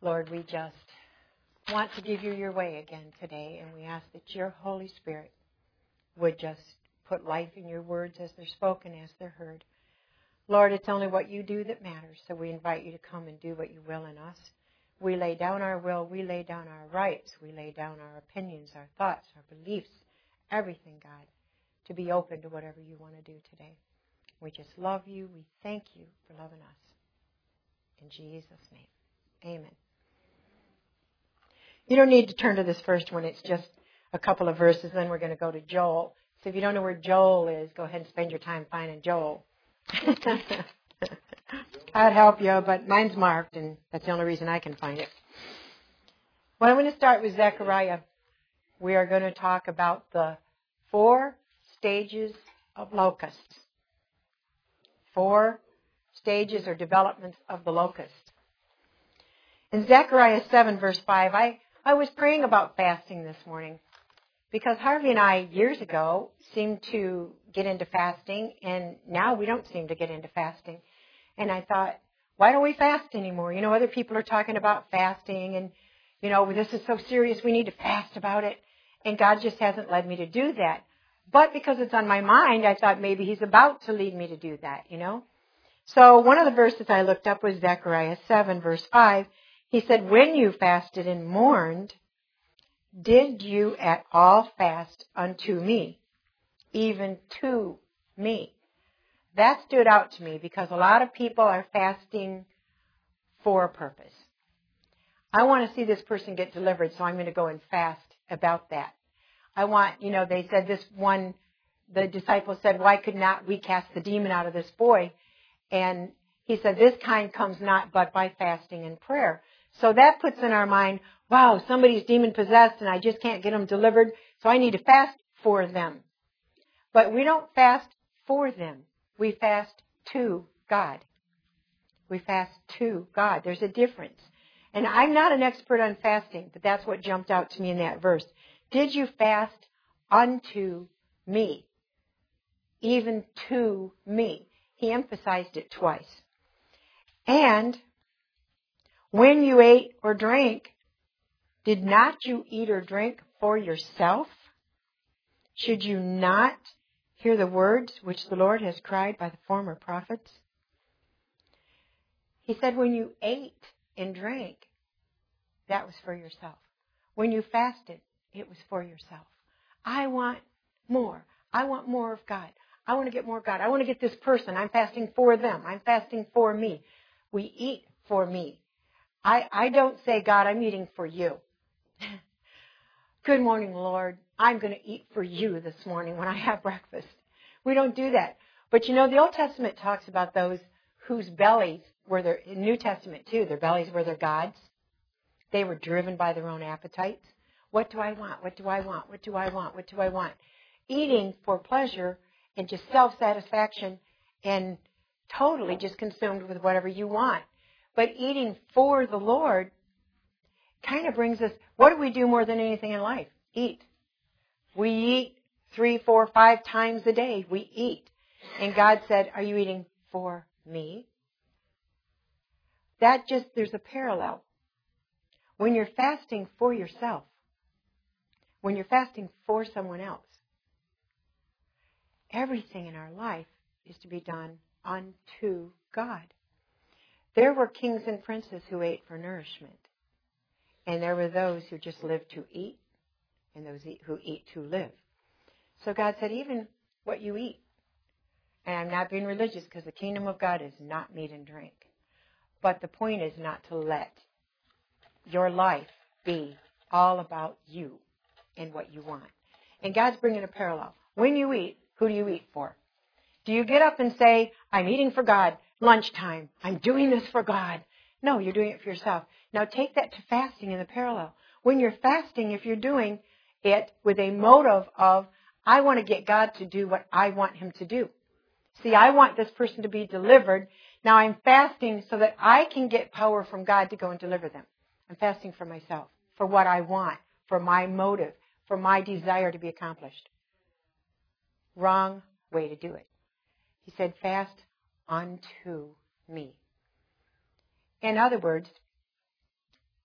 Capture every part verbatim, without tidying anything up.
Lord, we just want to give you your way again today, and we ask that your Holy Spirit would just put life in your words as they're spoken, as they're heard. Lord, it's only what you do that matters, so we invite you to come and do what you will in us. We lay down our will, we lay down our rights, we lay down our opinions, our thoughts, our beliefs, everything, God, to be open to whatever you want to do today. We just love you. We thank you for loving us. In Jesus' name, amen. You don't need to turn to this first one. It's just a couple of verses, then we're going to go to Joel. So if you don't know where Joel is, go ahead and spend your time finding Joel. I'd help you, but mine's marked, and that's the only reason I can find it. Well, I'm going to start with Zechariah. We are going to talk about the four stages of locusts. Four stages or developments of the locust. In Zechariah seven, verse five, I, I was praying about fasting this morning because Harvey and I, years ago, seemed to get into fasting, and now we don't seem to get into fasting. And I thought, why don't we fast anymore? You know, other people are talking about fasting, and, you know, this is so serious, we need to fast about it. And God just hasn't led me to do that. But because it's on my mind, I thought maybe he's about to lead me to do that, you know. So one of the verses I looked up was Zechariah seven, verse five. He said, when you fasted and mourned, did you at all fast unto me, even to me? That stood out to me because a lot of people are fasting for a purpose. I want to see this person get delivered, so I'm going to go and fast about that. I want, you know, they said this one, the disciple said, why could not we cast the demon out of this boy? And he said, this kind comes not but by fasting and prayer. So that puts in our mind, wow, somebody's demon possessed and I just can't get them delivered, so I need to fast for them. But we don't fast for them. We fast to God. We fast to God. There's a difference. And I'm not an expert on fasting, but that's what jumped out to me in that verse. Did you fast unto me? Even to me. He emphasized it twice. And when you ate or drank, did not you eat or drink for yourself? Should you not hear the words which the Lord has cried by the former prophets? He said when you ate and drank, that was for yourself. When you fasted, it was for yourself. I want more. I want more of God. I want to get more of God. I want to get this person. I'm fasting for them. I'm fasting for me. We eat for me. I, I don't say, God, I'm eating for you. Good morning, Lord. I'm going to eat for you this morning when I have breakfast. We don't do that. But you know, the Old Testament talks about those whose bellies were their, in New Testament too, their bellies were their gods. They were driven by their own appetites. What do I want? What do I want? What do I want? What do I want? Eating for pleasure and just self-satisfaction and totally just consumed with whatever you want. But eating for the Lord kind of brings us, what do we do more than anything in life? Eat. We eat three, four, five times a day. We eat. And God said, are you eating for me? That just, there's a parallel. When you're fasting for yourself, when you're fasting for someone else, everything in our life is to be done unto God. There were kings and princes who ate for nourishment. And there were those who just lived to eat and those who eat to live. So God said, even what you eat. And I'm not being religious because the kingdom of God is not meat and drink. But the point is not to let your life be all about you and what you want. And God's bringing a parallel. When you eat, who do you eat for? Do you get up and say, I'm eating for God, lunchtime, I'm doing this for God? No, you're doing it for yourself. Now take that to fasting in the parallel. When you're fasting, if you're doing it with a motive of, I want to get God to do what I want him to do. See, I want this person to be delivered. Now I'm fasting so that I can get power from God to go and deliver them. I'm fasting for myself, for what I want, for my motive, for my desire to be accomplished. Wrong way to do it. He said, fast unto me. In other words,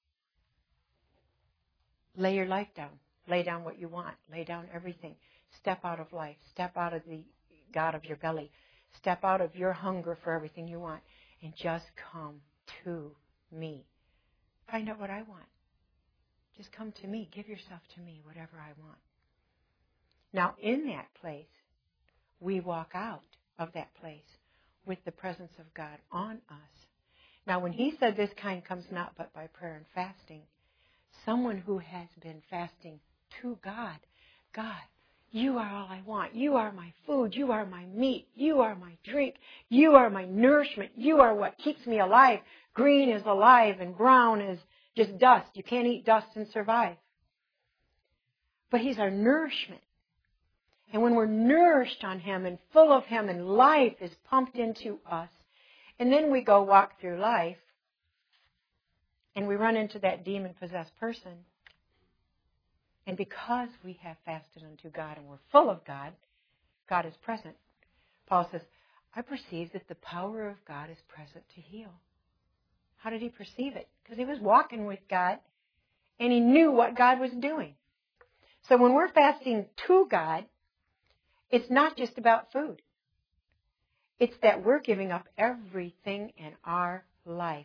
lay your life down. Lay down what you want. Lay down everything. Step out of life. Step out of the God of your belly. Step out of your hunger for everything you want. And just come to me. Find out what I want. Just come to me. Give yourself to me, whatever I want. Now, in that place, we walk out of that place with the presence of God on us. Now, when he said this kind comes not but by prayer and fasting, someone who has been fasting to God, God, you are all I want. You are my food. You are my meat. You are my drink. You are my nourishment. You are what keeps me alive. Green is alive and brown is just dust. You can't eat dust and survive. But he's our nourishment. And when we're nourished on him and full of him and life is pumped into us, and then we go walk through life and we run into that demon-possessed person, and because we have fasted unto God and we're full of God, God is present. Paul says, I perceive that the power of God is present to heal. How did he perceive it? Because he was walking with God and he knew what God was doing. So when we're fasting to God, it's not just about food. It's that we're giving up everything in our life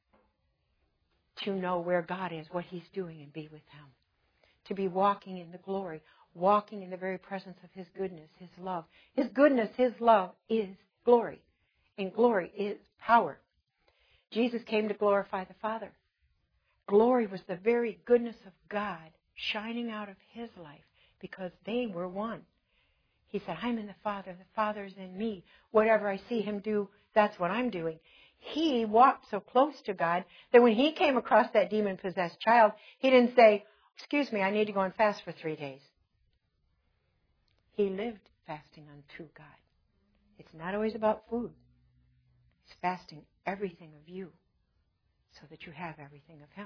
to know where God is, what he's doing, and be with him. To be walking in the glory, walking in the very presence of his goodness, his love. His goodness, his love is glory. And glory is power. Jesus came to glorify the Father. Glory was the very goodness of God shining out of his life because they were one. He said, I'm in the Father, the Father's in me. Whatever I see him do, that's what I'm doing. He walked so close to God that when he came across that demon-possessed child, he didn't say, excuse me, I need to go and fast for three days. He lived fasting unto God. It's not always about food. It's fasting everything of you so that you have everything of him.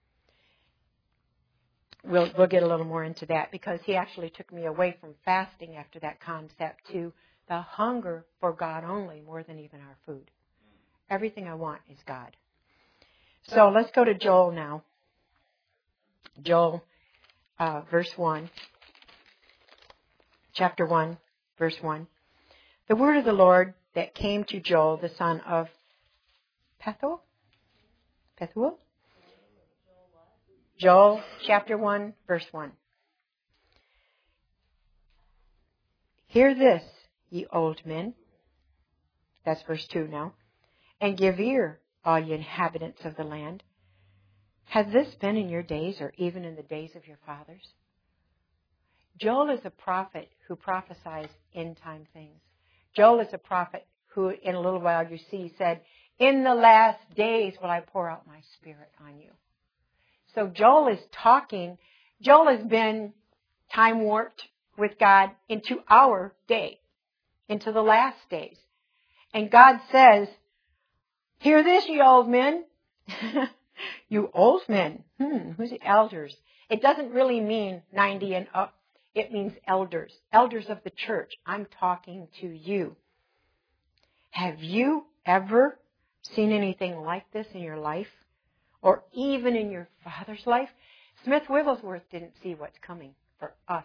We'll, we'll get a little more into that because he actually took me away from fasting after that concept to the hunger for God only more than even our food. Everything I want is God. So let's go to Joel now. Joel, uh, verse one. Chapter one, verse one. The word of the Lord that came to Joel, the son of Pethuel? Pethuel? Joel, chapter one, verse one. Hear this, ye old men. That's verse two now. And give ear, all ye inhabitants of the land. Has this been in your days, or even in the days of your fathers? Joel is a prophet who prophesies end-time things. Joel is a prophet who, in a little while, you see, said, in the last days will I pour out my spirit on you. So Joel is talking. Joel has been time warped with God into our day, into the last days. And God says, hear this, ye old men. You old men. Hmm, who's the elders? It doesn't really mean ninety and up. It means elders. Elders of the church. I'm talking to you. Have you ever seen anything like this in your life? Or even in your father's life? Smith Wigglesworth didn't see what's coming for us.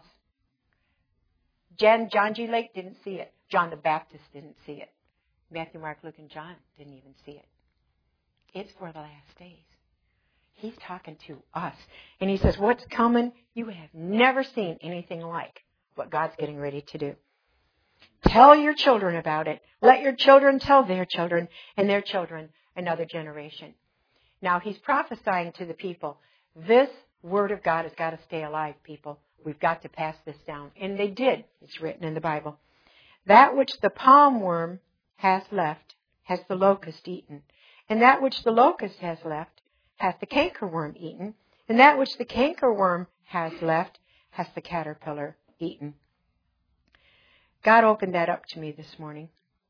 Jan, John G. Lake didn't see it. John the Baptist didn't see it. Matthew, Mark, Luke, and John didn't even see it. It's for the last days. He's talking to us. And he says, what's coming? You have never seen anything like what God's getting ready to do. Tell your children about it. Let your children tell their children and their children another generation. Now, he's prophesying to the people. This word of God has got to stay alive, people. We've got to pass this down. And they did. It's written in the Bible. That which the palm worm has left has the locust eaten. And that which the locust has left hath the cankerworm eaten. And that which the cankerworm has left hath the caterpillar eaten. God opened that up to me this morning.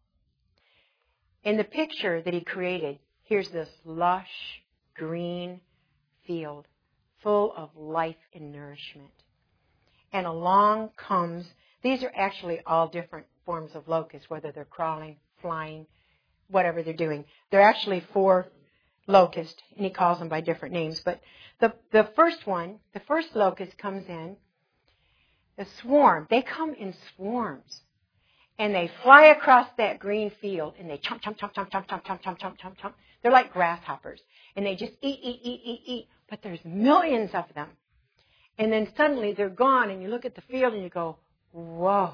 In the picture that he created, here's this lush, green field full of life and nourishment. And along comes, these are actually all different forms of locusts, whether they're crawling, flying, whatever they're doing. They're actually four, locust, and he calls them by different names. But the, the first one, the first locust comes in, the swarm. They come in swarms. And they fly across that green field, and they chomp, chomp, chomp, chomp, chomp, chomp, chomp, chomp, chomp, chomp, chomp. They're like grasshoppers. And they just eat, eat, eat, eat, eat. But there's millions of them. And then suddenly they're gone, and you look at the field, and you go, whoa.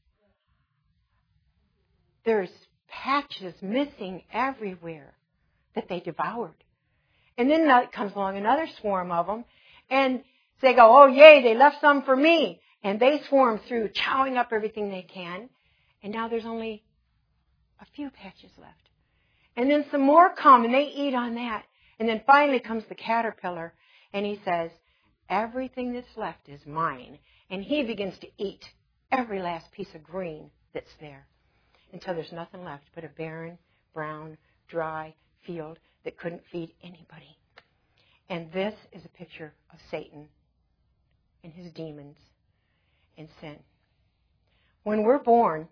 There's patches missing everywhere that they devoured. And then comes along another swarm of them, and they go, oh, yay, they left some for me. And they swarm through, chowing up everything they can. And now there's only a few patches left. And then some more come, and they eat on that. And then finally comes the caterpillar, and he says, everything that's left is mine. And he begins to eat every last piece of green that's there until there's nothing left but a barren, brown, dry field that couldn't feed anybody. And this is a picture of Satan and his demons and sin. When we're born,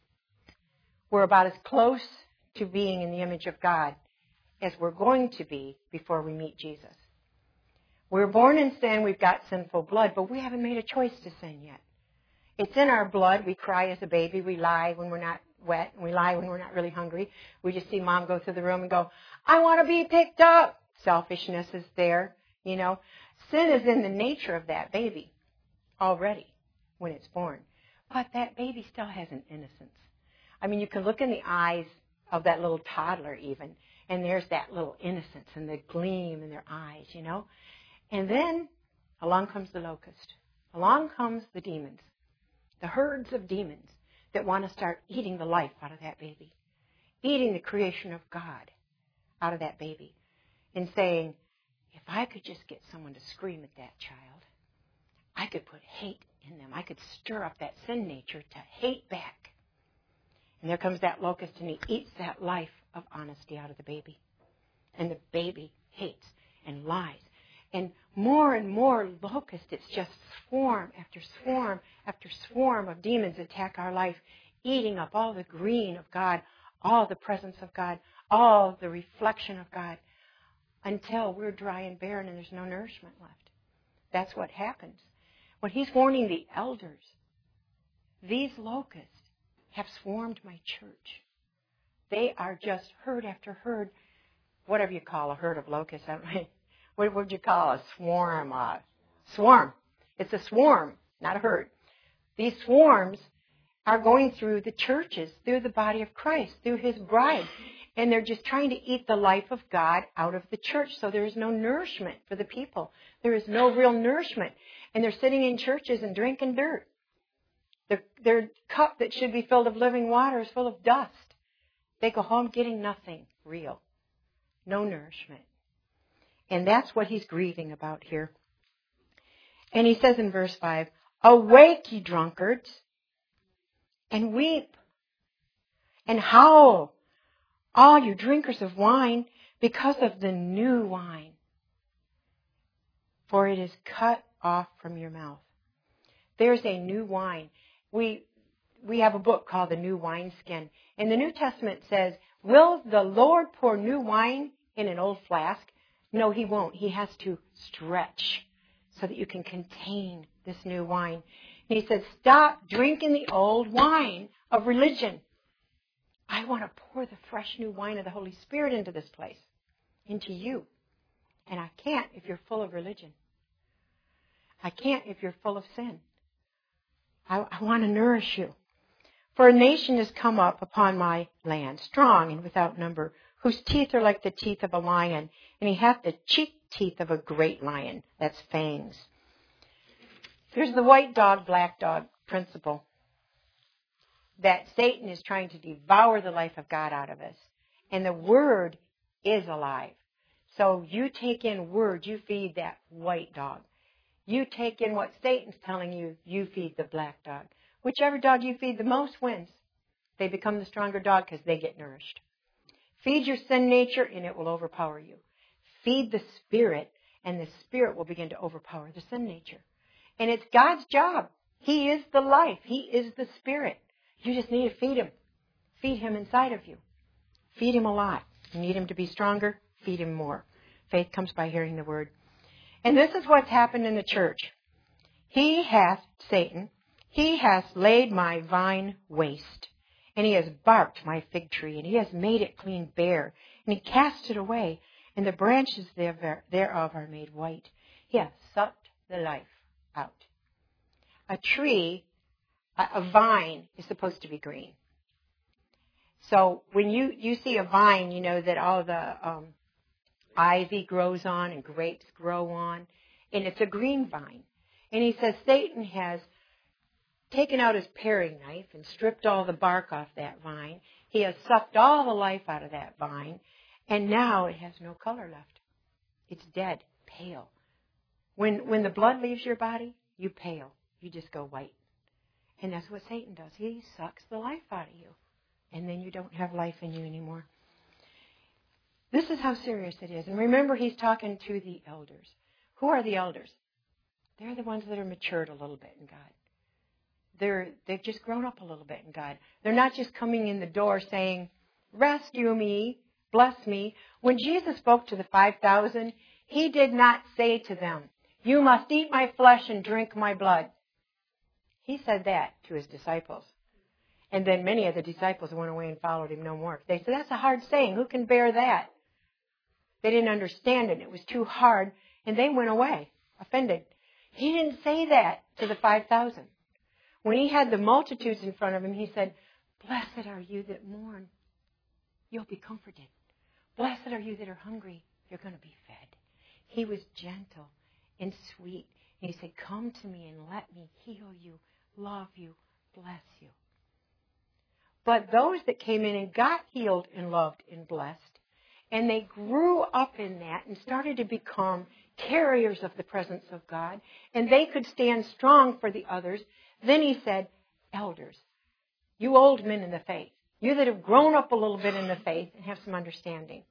we're about as close to being in the image of God as we're going to be before we meet Jesus. We're born in sin, we've got sinful blood, but we haven't made a choice to sin yet. It's in our blood. We cry as a baby. We lie when we're not wet, and we lie when we're not really hungry. We just see mom go through the room and go, I want to be picked up. Selfishness is there, you know. Sin is in the nature of that baby already when it's born. But that baby still has an innocence. I mean, you can look in the eyes of that little toddler even, and there's that little innocence and the gleam in their eyes, you know. And then along comes the locust. Along comes the demons, the herds of demons that want to start eating the life out of that baby, eating the creation of God out of that baby, and saying, if I could just get someone to scream at that child, I could put hate in them. I could stir up that sin nature to hate back. And there comes that locust, and he eats that life of honesty out of the baby. And the baby hates and lies. And more and more locusts, it's just swarm after swarm after swarm of demons attack our life, eating up all the green of God, all the presence of God, all the reflection of God, until we're dry and barren and there's no nourishment left. That's what happens. When he's warning the elders, these locusts have swarmed my church. They are just herd after herd, whatever you call a herd of locusts. I don't know. What would you call a swarm? Uh, swarm. It's a swarm, not a herd. These swarms are going through the churches, through the body of Christ, through his bride. And they're just trying to eat the life of God out of the church. So there is no nourishment for the people. There is no real nourishment. And they're sitting in churches and drinking dirt. Their, their cup that should be filled of living water is full of dust. They go home getting nothing real. No nourishment. And that's what he's grieving about here. And he says in verse five, awake, ye drunkards, and weep, and howl, all you drinkers of wine, because of the new wine. For it is cut off from your mouth. There's a new wine. We we have a book called The New Wineskin. And the New Testament says, will the Lord pour new wine in an old flask? No, he won't. He has to stretch so that you can contain this new wine. And he says, stop drinking the old wine of religion. I want to pour the fresh new wine of the Holy Spirit into this place, into you. And I can't if you're full of religion. I can't if you're full of sin. I, I want to nourish you. For a nation has come up upon my land, strong and without number, whose teeth are like the teeth of a lion, and he hath the cheek teeth of a great lion. That's fangs. There's the white dog, black dog principle. That Satan is trying to devour the life of God out of us. And the Word is alive. So you take in Word, you feed that white dog. You take in what Satan's telling you, you feed the black dog. Whichever dog you feed the most wins. They become the stronger dog because they get nourished. Feed your sin nature and it will overpower you. Feed the Spirit and the Spirit will begin to overpower the sin nature. And it's God's job. He is the life. He is the Spirit. You just need to feed Him. Feed Him inside of you. Feed Him a lot. You need Him to be stronger? feed him more. Faith comes by hearing the word. And this is what's happened in the church. He hath, Satan, he hath laid my vine waste, and he has barked my fig tree, and he has made it clean bare, and he cast it away, and the branches thereof are made white. He hath sucked the life out. A tree, a vine, is supposed to be green. So when you, you see a vine, you know that all the um, ivy grows on and grapes grow on, and it's a green vine. And he says Satan has taken out his paring knife and stripped all the bark off that vine. He has sucked all the life out of that vine, and now it has no color left. It's dead, pale. When when the blood leaves your body, you pale. You just go white. And that's what Satan does. He sucks the life out of you. And then you don't have life in you anymore. This is how serious it is. And remember, he's talking to the elders. Who are the elders? They're the ones that are matured a little bit in God. They're, they've just grown up a little bit in God. They're not just coming in the door saying, rescue me, bless me. When Jesus spoke to the five thousand, he did not say to them, you must eat my flesh and drink my blood. He said that to his disciples. And then many of the disciples went away and followed him no more. They said, that's a hard saying. Who can bear that? They didn't understand it. It was too hard. And they went away, offended. He didn't say that to the five thousand. When he had the multitudes in front of him, he said, blessed are you that mourn. You'll be comforted. Blessed are you that are hungry. You're going to be fed. He was gentle and sweet. And he said, come to me and let me heal you, love you, bless you. But those that came in and got healed and loved and blessed, and they grew up in that and started to become carriers of the presence of God, and they could stand strong for the others, then he said, elders, you old men in the faith, you that have grown up a little bit in the faith and have some understanding,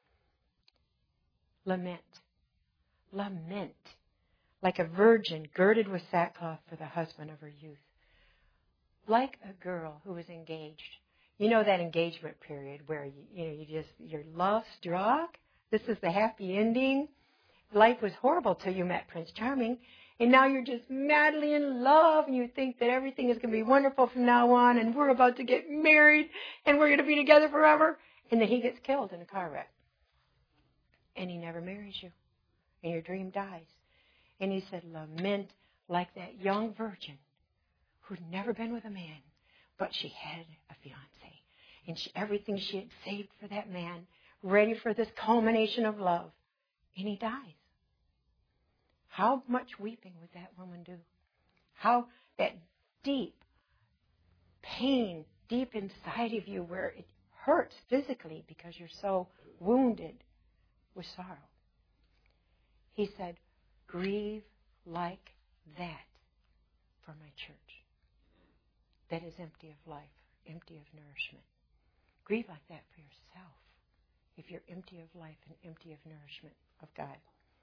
lament. Lament. Like a virgin girded with sackcloth for the husband of her youth. Like a girl who is engaged. You know that engagement period where you, you know you just you're love struck. This is the happy ending. Life was horrible till you met Prince Charming, and now you're just madly in love, and you think that everything is going to be wonderful from now on, and we're about to get married, and we're going to be together forever. And then he gets killed in a car wreck, and he never marries you, and your dream dies. And he said, lament like that young virgin who'd never been with a man, but she had a fiancé. And she, everything she had saved for that man, ready for this culmination of love. And he dies. How much weeping would that woman do? How that deep pain deep inside of you where it hurts physically because you're so wounded with sorrow. He said, grieve like that for my church that is empty of life, empty of nourishment. Grieve like that for yourself if you're empty of life and empty of nourishment of God.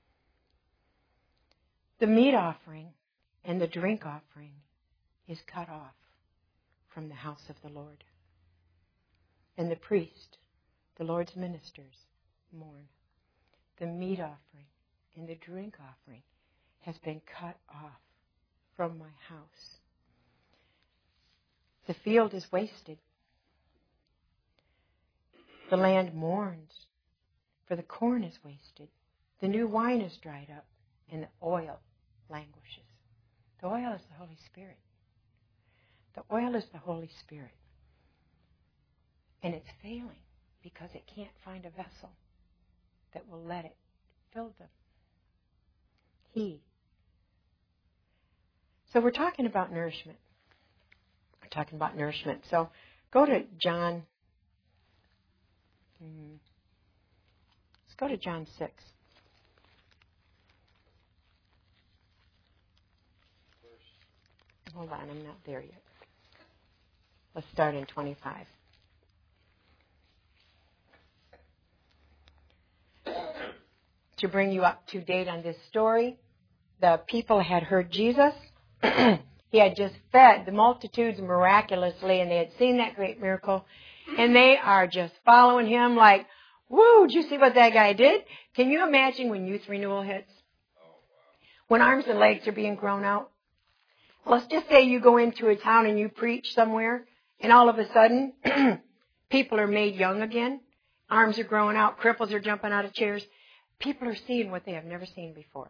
The meat offering and the drink offering is cut off from the house of the Lord. And the priest, the Lord's ministers, mourn. The meat offering and the drink offering has been cut off from my house. The field is wasted. The land mourns, for the corn is wasted. The new wine is dried up, and the oil languishes. The oil is the Holy Spirit. The oil is the Holy Spirit. And it's failing because it can't find a vessel that will let it fill them. He. So we're talking about nourishment. We're talking about nourishment. So go to John. Hmm, let's go to John six. Hold on, I'm not there yet. Let's start in twenty-five. To bring you up to date on this story, the people had heard Jesus. He had just fed the multitudes miraculously, and they had seen that great miracle. And they are just following him like, Woo, did you see what that guy did? Can you imagine when youth renewal hits? When arms and legs are being grown out? Let's just say you go into a town and you preach somewhere, and all of a sudden, people are made young again. Arms are growing out. Cripples are jumping out of chairs. People are seeing what they have never seen before.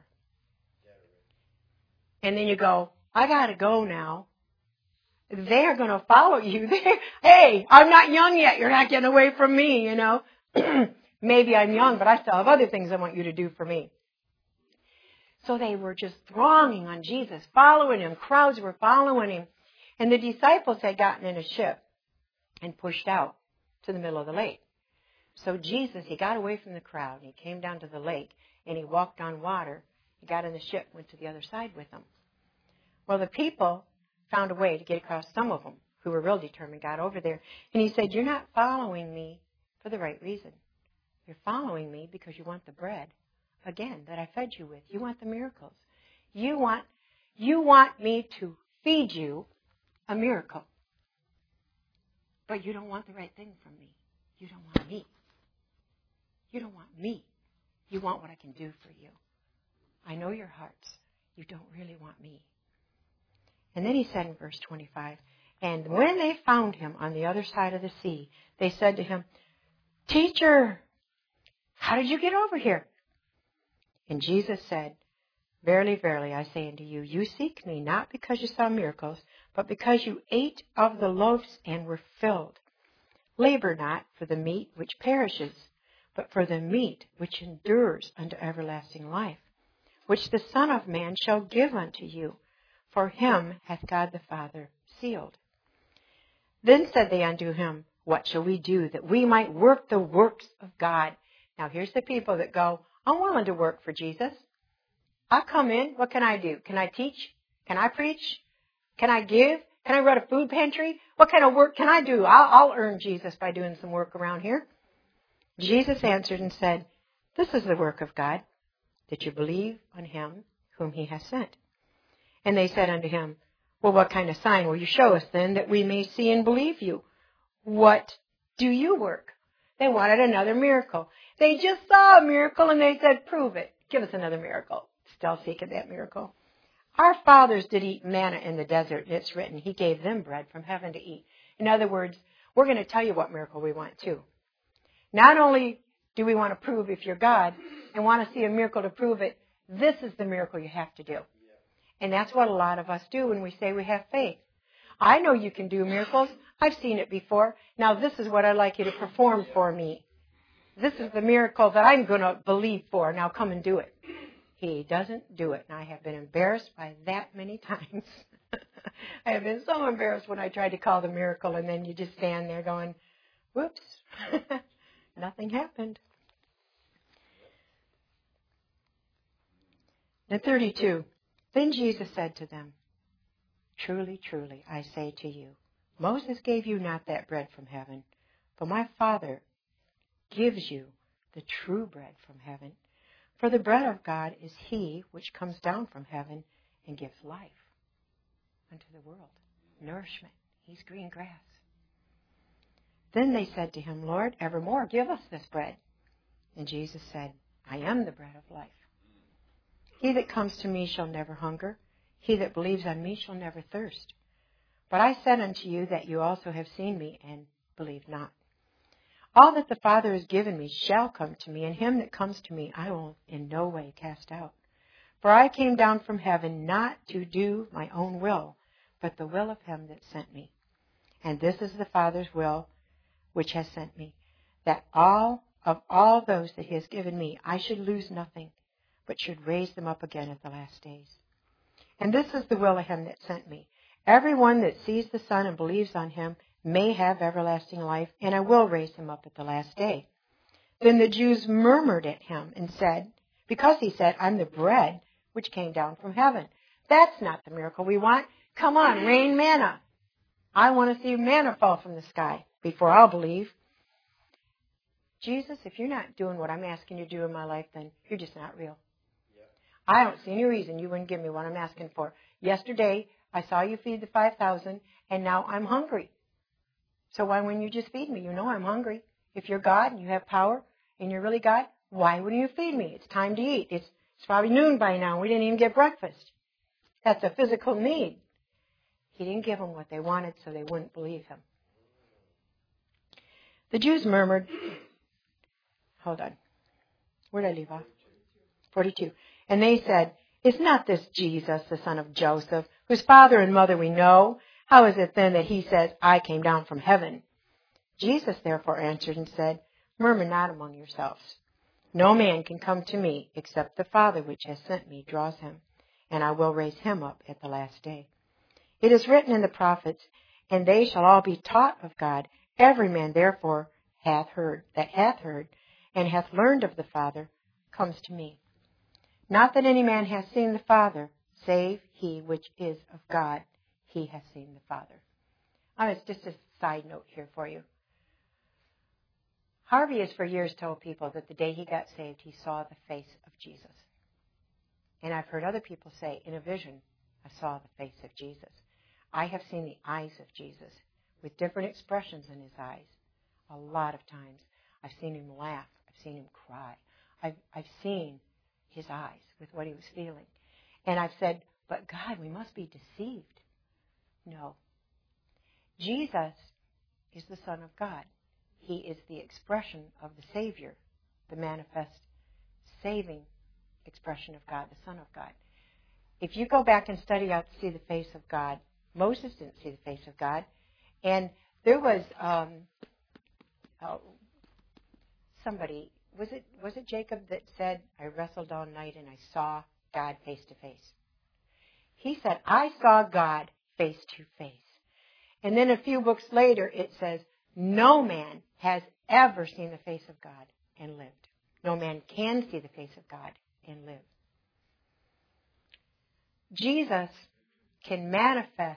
And then you go, I got to go now. They're going to follow you. Hey, I'm not young yet. You're not getting away from me, you know. Maybe I'm young, but I still have other things I want you to do for me. So they were just thronging on Jesus, following him. Crowds were following him. And the disciples had gotten in a ship and pushed out to the middle of the lake. So Jesus, he got away from the crowd, and he came down to the lake, and he walked on water. He got in the ship, went to the other side with them. Well, the people found a way to get across. Some of them, who were real determined, got over there. And he said, you're not following me for the right reason. You're following me because you want the bread, again, that I fed you with. You want the miracles. You want, you want me to feed you a miracle. But you don't want the right thing from me. You don't want me. You don't want me. You want what I can do for you. I know your hearts. You don't really want me. And then he said in verse twenty-five, and when they found him on the other side of the sea, they said to him, Teacher, how did you get over here? And Jesus said, Verily, verily, I say unto you, you seek me not because you saw miracles, but because you ate of the loaves and were filled. Labor not for the meat which perishes, but for the meat which endures unto everlasting life, which the Son of Man shall give unto you. For him hath God the Father sealed. Then said they unto him, What shall we do that we might work the works of God? Now here's the people that go, I'm willing to work for Jesus. I'll come in. What can I do? Can I teach? Can I preach? Can I give? Can I run a food pantry? What kind of work can I do? I'll, I'll earn Jesus by doing some work around here. Jesus answered and said, This is the work of God, that you believe on him whom he has sent. And they said unto him, Well, what kind of sign will you show us then, that we may see and believe you? What do you work? They wanted another miracle. They just saw a miracle and they said, Prove it. Give us another miracle. Still seeking that miracle. Our fathers did eat manna in the desert. It's written, he gave them bread from heaven to eat. In other words, we're going to tell you what miracle we want too. Not only do we want to prove if you're God and want to see a miracle to prove it, this is the miracle you have to do. And that's what a lot of us do when we say we have faith. I know you can do miracles. I've seen it before. Now this is what I'd like you to perform for me. This is the miracle that I'm going to believe for. Now come and do it. He doesn't do it. And I have been embarrassed by that many times. I have been so embarrassed when I tried to call the miracle, and then you just stand there going, whoops, nothing happened. And thirty-two, then Jesus said to them, Truly, truly, I say to you, Moses gave you not that bread from heaven, but my Father gives you the true bread from heaven. For the bread of God is he which comes down from heaven and gives life unto the world. Nourishment. He's green grass. Then they said to him, Lord, evermore give us this bread. And Jesus said, I am the bread of life. He that comes to me shall never hunger. He that believes on me shall never thirst. But I said unto you that you also have seen me and believe not. All that the Father has given me shall come to me, and him that comes to me I will in no way cast out. For I came down from heaven not to do my own will, but the will of him that sent me. And this is the Father's will which has sent me, that all of all those that he has given me I should lose nothing, but should raise them up again at the last days. And this is the will of him that sent me. Every one that sees the Son and believes on him may have everlasting life, and I will raise him up at the last day. Then the Jews murmured at him and said, because he said, I'm the bread which came down from heaven. That's not the miracle we want. Come on, rain manna. I want to see manna fall from the sky before I'll believe. Jesus, if you're not doing what I'm asking you to do in my life, then you're just not real. I don't see any reason you wouldn't give me what I'm asking for. Yesterday, I saw you feed the five thousand, and now I'm hungry. So why wouldn't you just feed me? You know I'm hungry. If you're God and you have power and you're really God, why wouldn't you feed me? It's time to eat. It's, it's probably noon by now. We didn't even get breakfast. That's a physical need. He didn't give them what they wanted, so they wouldn't believe him. The Jews murmured. Hold on. Where did I leave off? forty-two. And they said, is not this Jesus, the son of Joseph, whose father and mother we know? How is it then that he says, I came down from heaven? Jesus therefore answered and said, murmur not among yourselves. No man can come to me except the Father which has sent me draws him, and I will raise him up at the last day. It is written in the prophets, and they shall all be taught of God. Every man therefore hath heard, that hath heard, and hath learned of the Father, comes to me. Not that any man hath seen the Father, save he which is of God, he hath seen the Father. Oh, it's just a side note here for you. Harvey has for years told people that the day he got saved, he saw the face of Jesus. And I've heard other people say, in a vision, I saw the face of Jesus. I have seen the eyes of Jesus with different expressions in his eyes. A lot of times. I've seen him laugh. I've seen him cry. I've, I've seen his eyes with what he was feeling. And I've said, but God, we must be deceived. No. Jesus is the Son of God. He is the expression of the Savior, the manifest, saving expression of God, the Son of God. If you go back and study out to see the face of God, Moses didn't see the face of God. And there was um, oh, somebody, was it was it Jacob that said, I wrestled all night and I saw God face to face? He said, I saw God face to face. And then a few books later it says, no man has ever seen the face of God and lived. No man can see the face of God and live. Jesus can manifest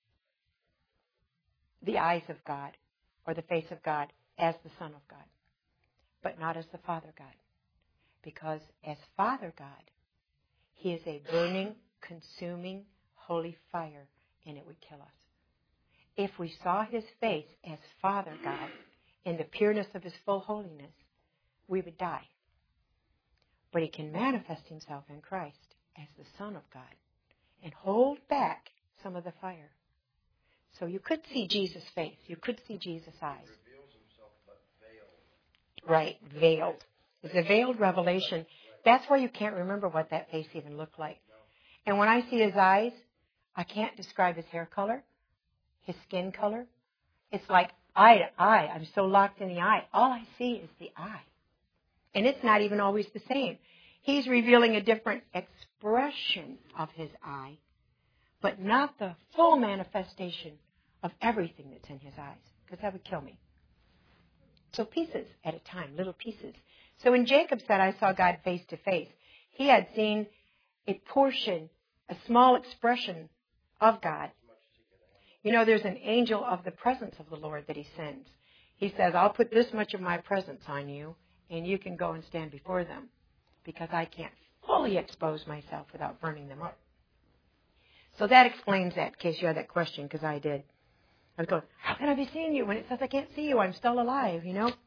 the eyes of God or the face of God as the Son of God, but not as the Father God. Because as Father God, he is a burning, consuming, holy fire, and it would kill us. If we saw his face as Father God in the pureness of his full holiness, we would die. But he can manifest himself in Christ as the Son of God and hold back some of the fire. So you could see Jesus' face. You could see Jesus' eyes. He reveals himself, but veiled. Right, veiled. It's a veiled revelation. That's why you can't remember what that face even looked like. And when I see his eyes, I can't describe his hair color, his skin color. It's like eye to eye. I'm so locked in the eye. All I see is the eye. And it's not even always the same. He's revealing a different expression of his eye, but not the full manifestation of everything that's in his eyes, because that would kill me. So pieces at a time, little pieces. So when Jacob said, I saw God face to face, he had seen a portion, a small expression of God. You know, there's an angel of the presence of the Lord that he sends. He says, I'll put this much of my presence on you, and you can go and stand before them, because I can't fully expose myself without burning them up. So that explains that, in case you had that question, because I did. I was going, how can I be seeing you when it says I can't see you? I'm still alive, you know?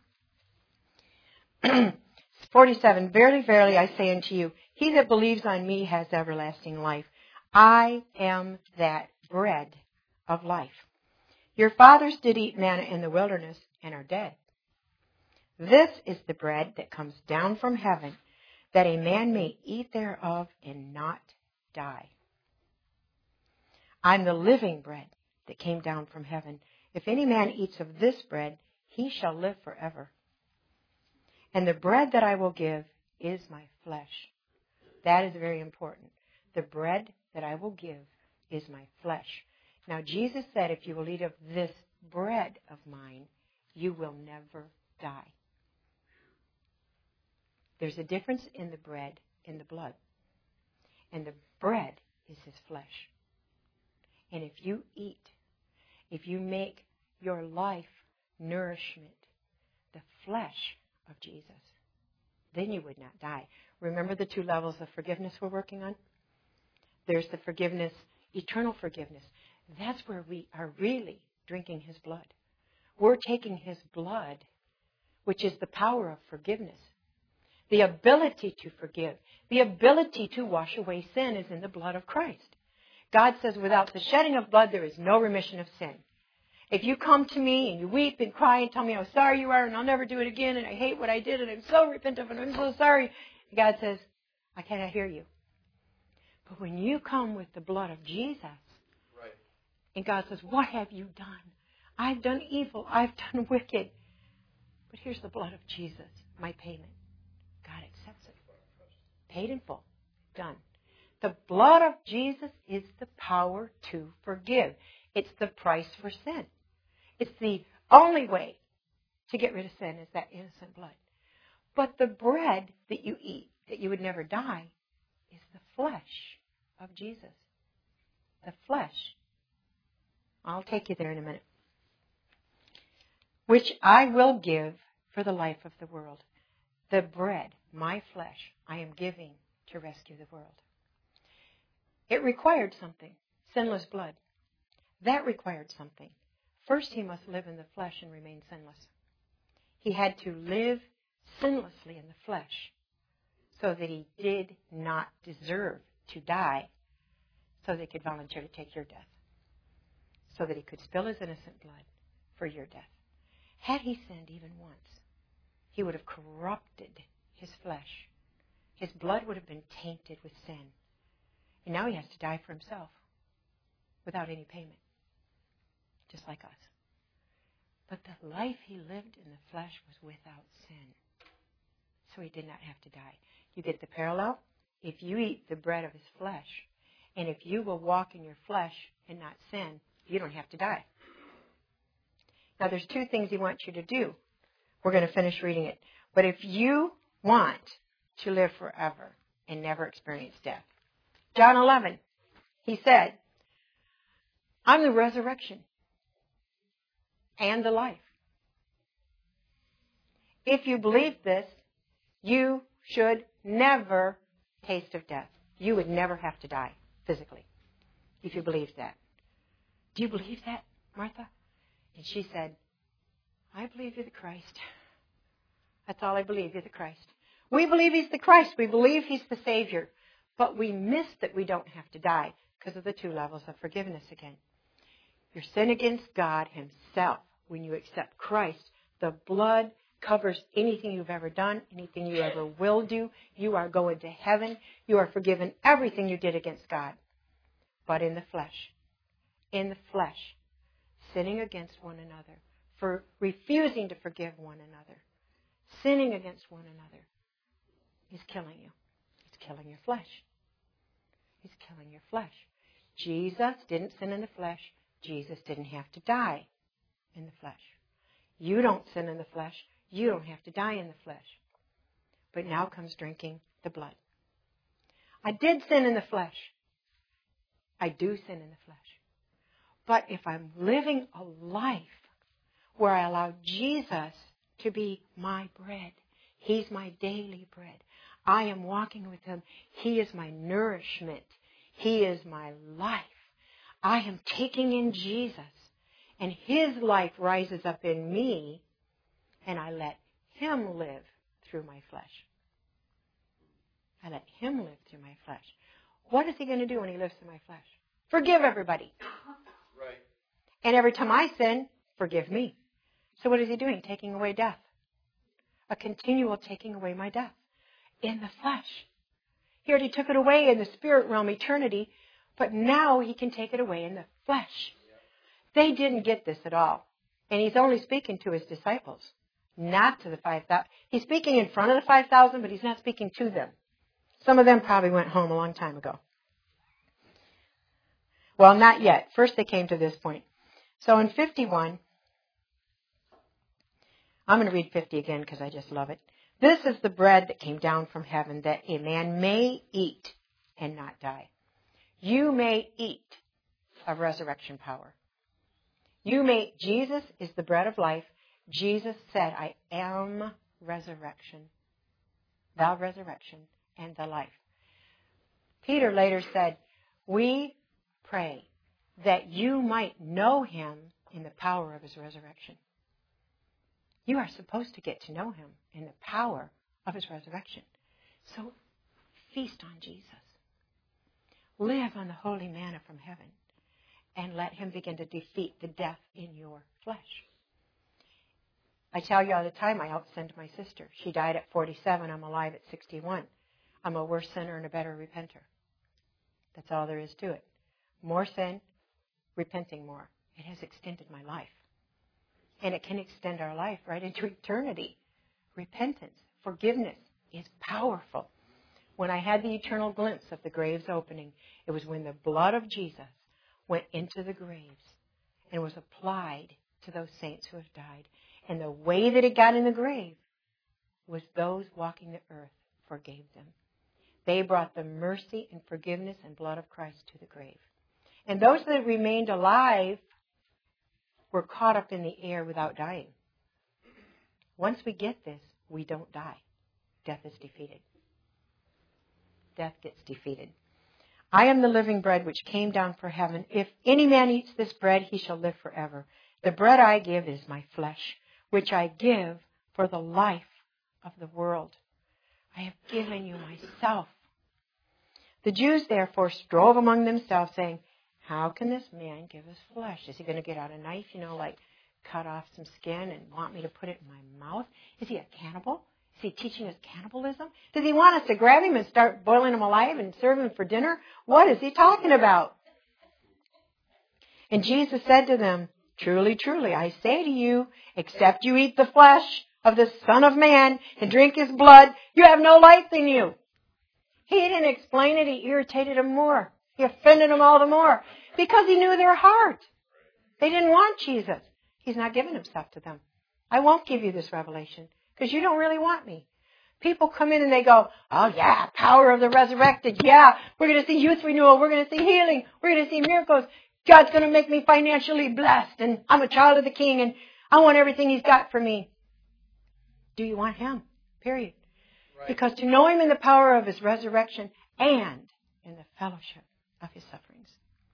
forty-seven, verily, verily, I say unto you, he that believes on me has everlasting life. I am that bread of life. Your fathers did eat manna in the wilderness and are dead. This is the bread that comes down from heaven, that a man may eat thereof and not die. I'm the living bread that came down from heaven. If any man eats of this bread, he shall live forever. And the bread that I will give is my flesh. That is very important. The bread that I will give is my flesh. Now, Jesus said, if you will eat of this bread of mine, you will never die. There's a difference in the bread and the blood. And the bread is his flesh. And if you eat, if you make your life nourishment, the flesh of Jesus, then you would not die. Remember the two levels of forgiveness we're working on? There's the forgiveness, eternal forgiveness. That's where we are really drinking his blood. We're taking his blood. which is the power of forgiveness. The ability to forgive, the ability to wash away sin is in the blood of Christ. God says, without the shedding of blood, there is no remission of sin. If you come to me and you weep and cry and tell me how sorry you are and I'll never do it again and I hate what I did and I'm so repentant and I'm so sorry, God says, I cannot hear you. But when you come with the blood of Jesus, Right. and God says, what have you done? I've done evil. I've done wicked. But here's the blood of Jesus, my payment. God accepts it. Paid in full. Done. The blood of Jesus is the power to forgive. It's the price for sin. It's the only way to get rid of sin is that innocent blood. But the bread that you eat, that you would never die, is the flesh of Jesus. The flesh. I'll take you there in a minute. Which I will give for the life of the world. The bread, my flesh, I am giving to rescue the world. It required something. Sinless blood. That required something. First, he must live in the flesh and remain sinless. He had to live sinlessly in the flesh so that he did not deserve to die, so that he could volunteer to take your death, so that he could spill his innocent blood for your death. Had he sinned even once, he would have corrupted his flesh. His blood would have been tainted with sin. And now he has to die for himself without any payment, just like us. But the life he lived in the flesh was without sin, so he did not have to die. You get the parallel? If you eat the bread of his flesh, and if you will walk in your flesh and not sin, you don't have to die. Now, there's two things he wants you to do. We're going to finish reading it. But if you want to live forever and never experience death, John eleven, he said, I'm the resurrection and the life. If you believe this, you should never taste of death. You would never have to die physically if you believed that. Do you believe that, Martha? And she said, I believe you're the Christ. That's all I believe, you're the Christ. We believe he's the Christ. We believe he's the Savior. But we miss that we don't have to die because of the two levels of forgiveness again. Your sin against God himself. When you accept Christ, the blood covers anything you've ever done, anything you ever will do. You are going to heaven. You are forgiven everything you did against God. But in the flesh. In the flesh. Sinning against one another. For refusing to forgive one another. Sinning against one another. Is killing you. It's killing your flesh. He's killing your flesh. Jesus didn't sin in the flesh. Jesus didn't have to die in the flesh. You don't sin in the flesh. You don't have to die in the flesh. But now comes drinking the blood. I did sin in the flesh. I do sin in the flesh. But if I'm living a life where I allow Jesus to be my bread, he's my daily bread. I am walking with him. He is my nourishment. He is my life. I am taking in Jesus. And his life rises up in me. And I let him live through my flesh. I let him live through my flesh. What is he going to do when he lives through my flesh? Forgive everybody. Right. And every time I sin, forgive me. So what is he doing? Taking away death. A continual taking away my death. In the flesh. He already took it away in the spirit realm, eternity, but now he can take it away in the flesh. They didn't get this at all. And he's only speaking to his disciples, not to the five thousand. He's speaking in front of the five thousand, but he's not speaking to them. Some of them probably went home a long time ago. Well, not yet. First they came to this point. So in fifty-one, I'm going to read fifty again because I just love it. This is the bread that came down from heaven, that a man may eat and not die. You may eat of resurrection power. You may, Jesus is the bread of life. Jesus said, I am resurrection, the resurrection and the life. Peter later said, we pray that you might know him in the power of his resurrection. You are supposed to get to know him in the power of his resurrection. So feast on Jesus. Live on the holy manna from heaven. And let him begin to defeat the death in your flesh. I tell you all the time, I outsinned my sister. She died at forty-seven. I'm alive at sixty-one. I'm a worse sinner and a better repenter. That's all there is to it. More sin, repenting more. It has extended my life. And it can extend our life right into eternity. Repentance, forgiveness is powerful. When I had the eternal glimpse of the graves opening, it was when the blood of Jesus went into the graves and was applied to those saints who have died. And the way that it got in the grave was those walking the earth forgave them. They brought the mercy and forgiveness and blood of Christ to the grave. And those that remained alive were caught up in the air without dying. Once we get this, we don't die. Death is defeated. Death gets defeated. I am the living bread which came down from heaven. If any man eats this bread, he shall live forever. The bread I give is my flesh, which I give for the life of the world. I have given you myself. The Jews therefore strove among themselves, saying, how can this man give us flesh? Is he going to get out a knife, you know, like cut off some skin and want me to put it in my mouth? Is he a cannibal? Is he teaching us cannibalism? Does he want us to grab him and start boiling him alive and serve him for dinner? What is he talking about? And Jesus said to them, truly, truly, I say to you, except you eat the flesh of the Son of Man and drink his blood, you have no life in you. He didn't explain it. He irritated them more. He offended them all the more because he knew their heart. They didn't want Jesus. He's not giving himself to them. I won't give you this revelation because you don't really want me. People come in and they go, oh yeah, power of the resurrected. Yeah, we're going to see youth renewal. We're going to see healing. We're going to see miracles. God's going to make me financially blessed and I'm a child of the King and I want everything he's got for me. Do you want him? Period. Right. Because to know him in the power of his resurrection and in the fellowship of his sufferings.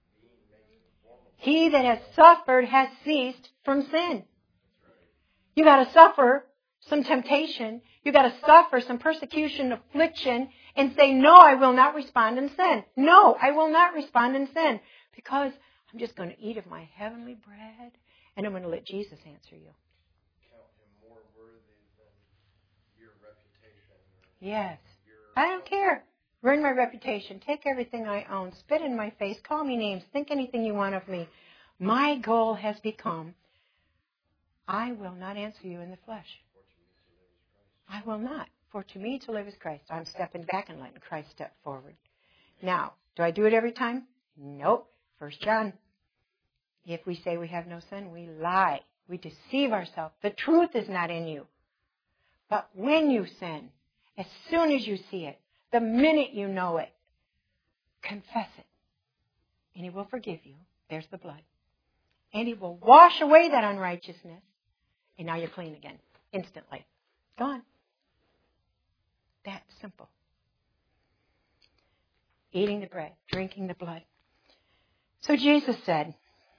He that has suffered has ceased from sin. You got to suffer some temptation. You got to suffer some persecution, affliction, and say, no, I will not respond in sin. No, I will not respond in sin because I'm just going to eat of my heavenly bread and I'm going to let Jesus answer you. Count him more worthy than your reputation. Yes. I don't care. Ruin my reputation. Take everything I own. Spit in my face. Call me names. Think anything you want of me. My goal has become, I will not answer you in the flesh. I will not. For to me to live is Christ. I'm stepping back and letting Christ step forward. Now, do I do it every time? Nope. First John. If we say we have no sin, we lie. We deceive ourselves. The truth is not in you. But when you sin, as soon as you see it, the minute you know it, confess it. And he will forgive you. There's the blood. And he will wash away that unrighteousness. And now you're clean again. Instantly. Gone. That simple. Eating the bread, drinking the blood. So Jesus said,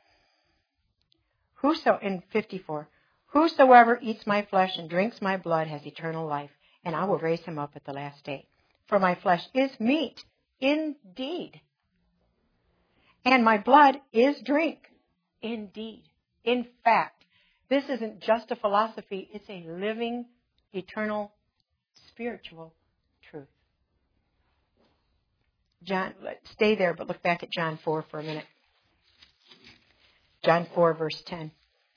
Whoso, in fifty-four, whosoever eats my flesh and drinks my blood has eternal life, and I will raise him up at the last day. For my flesh is meat, indeed. And my blood is drink, indeed. In fact, this isn't just a philosophy, it's a living, eternal, spiritual truth. John, stay there, but look back at John four for a minute. John four, verse ten.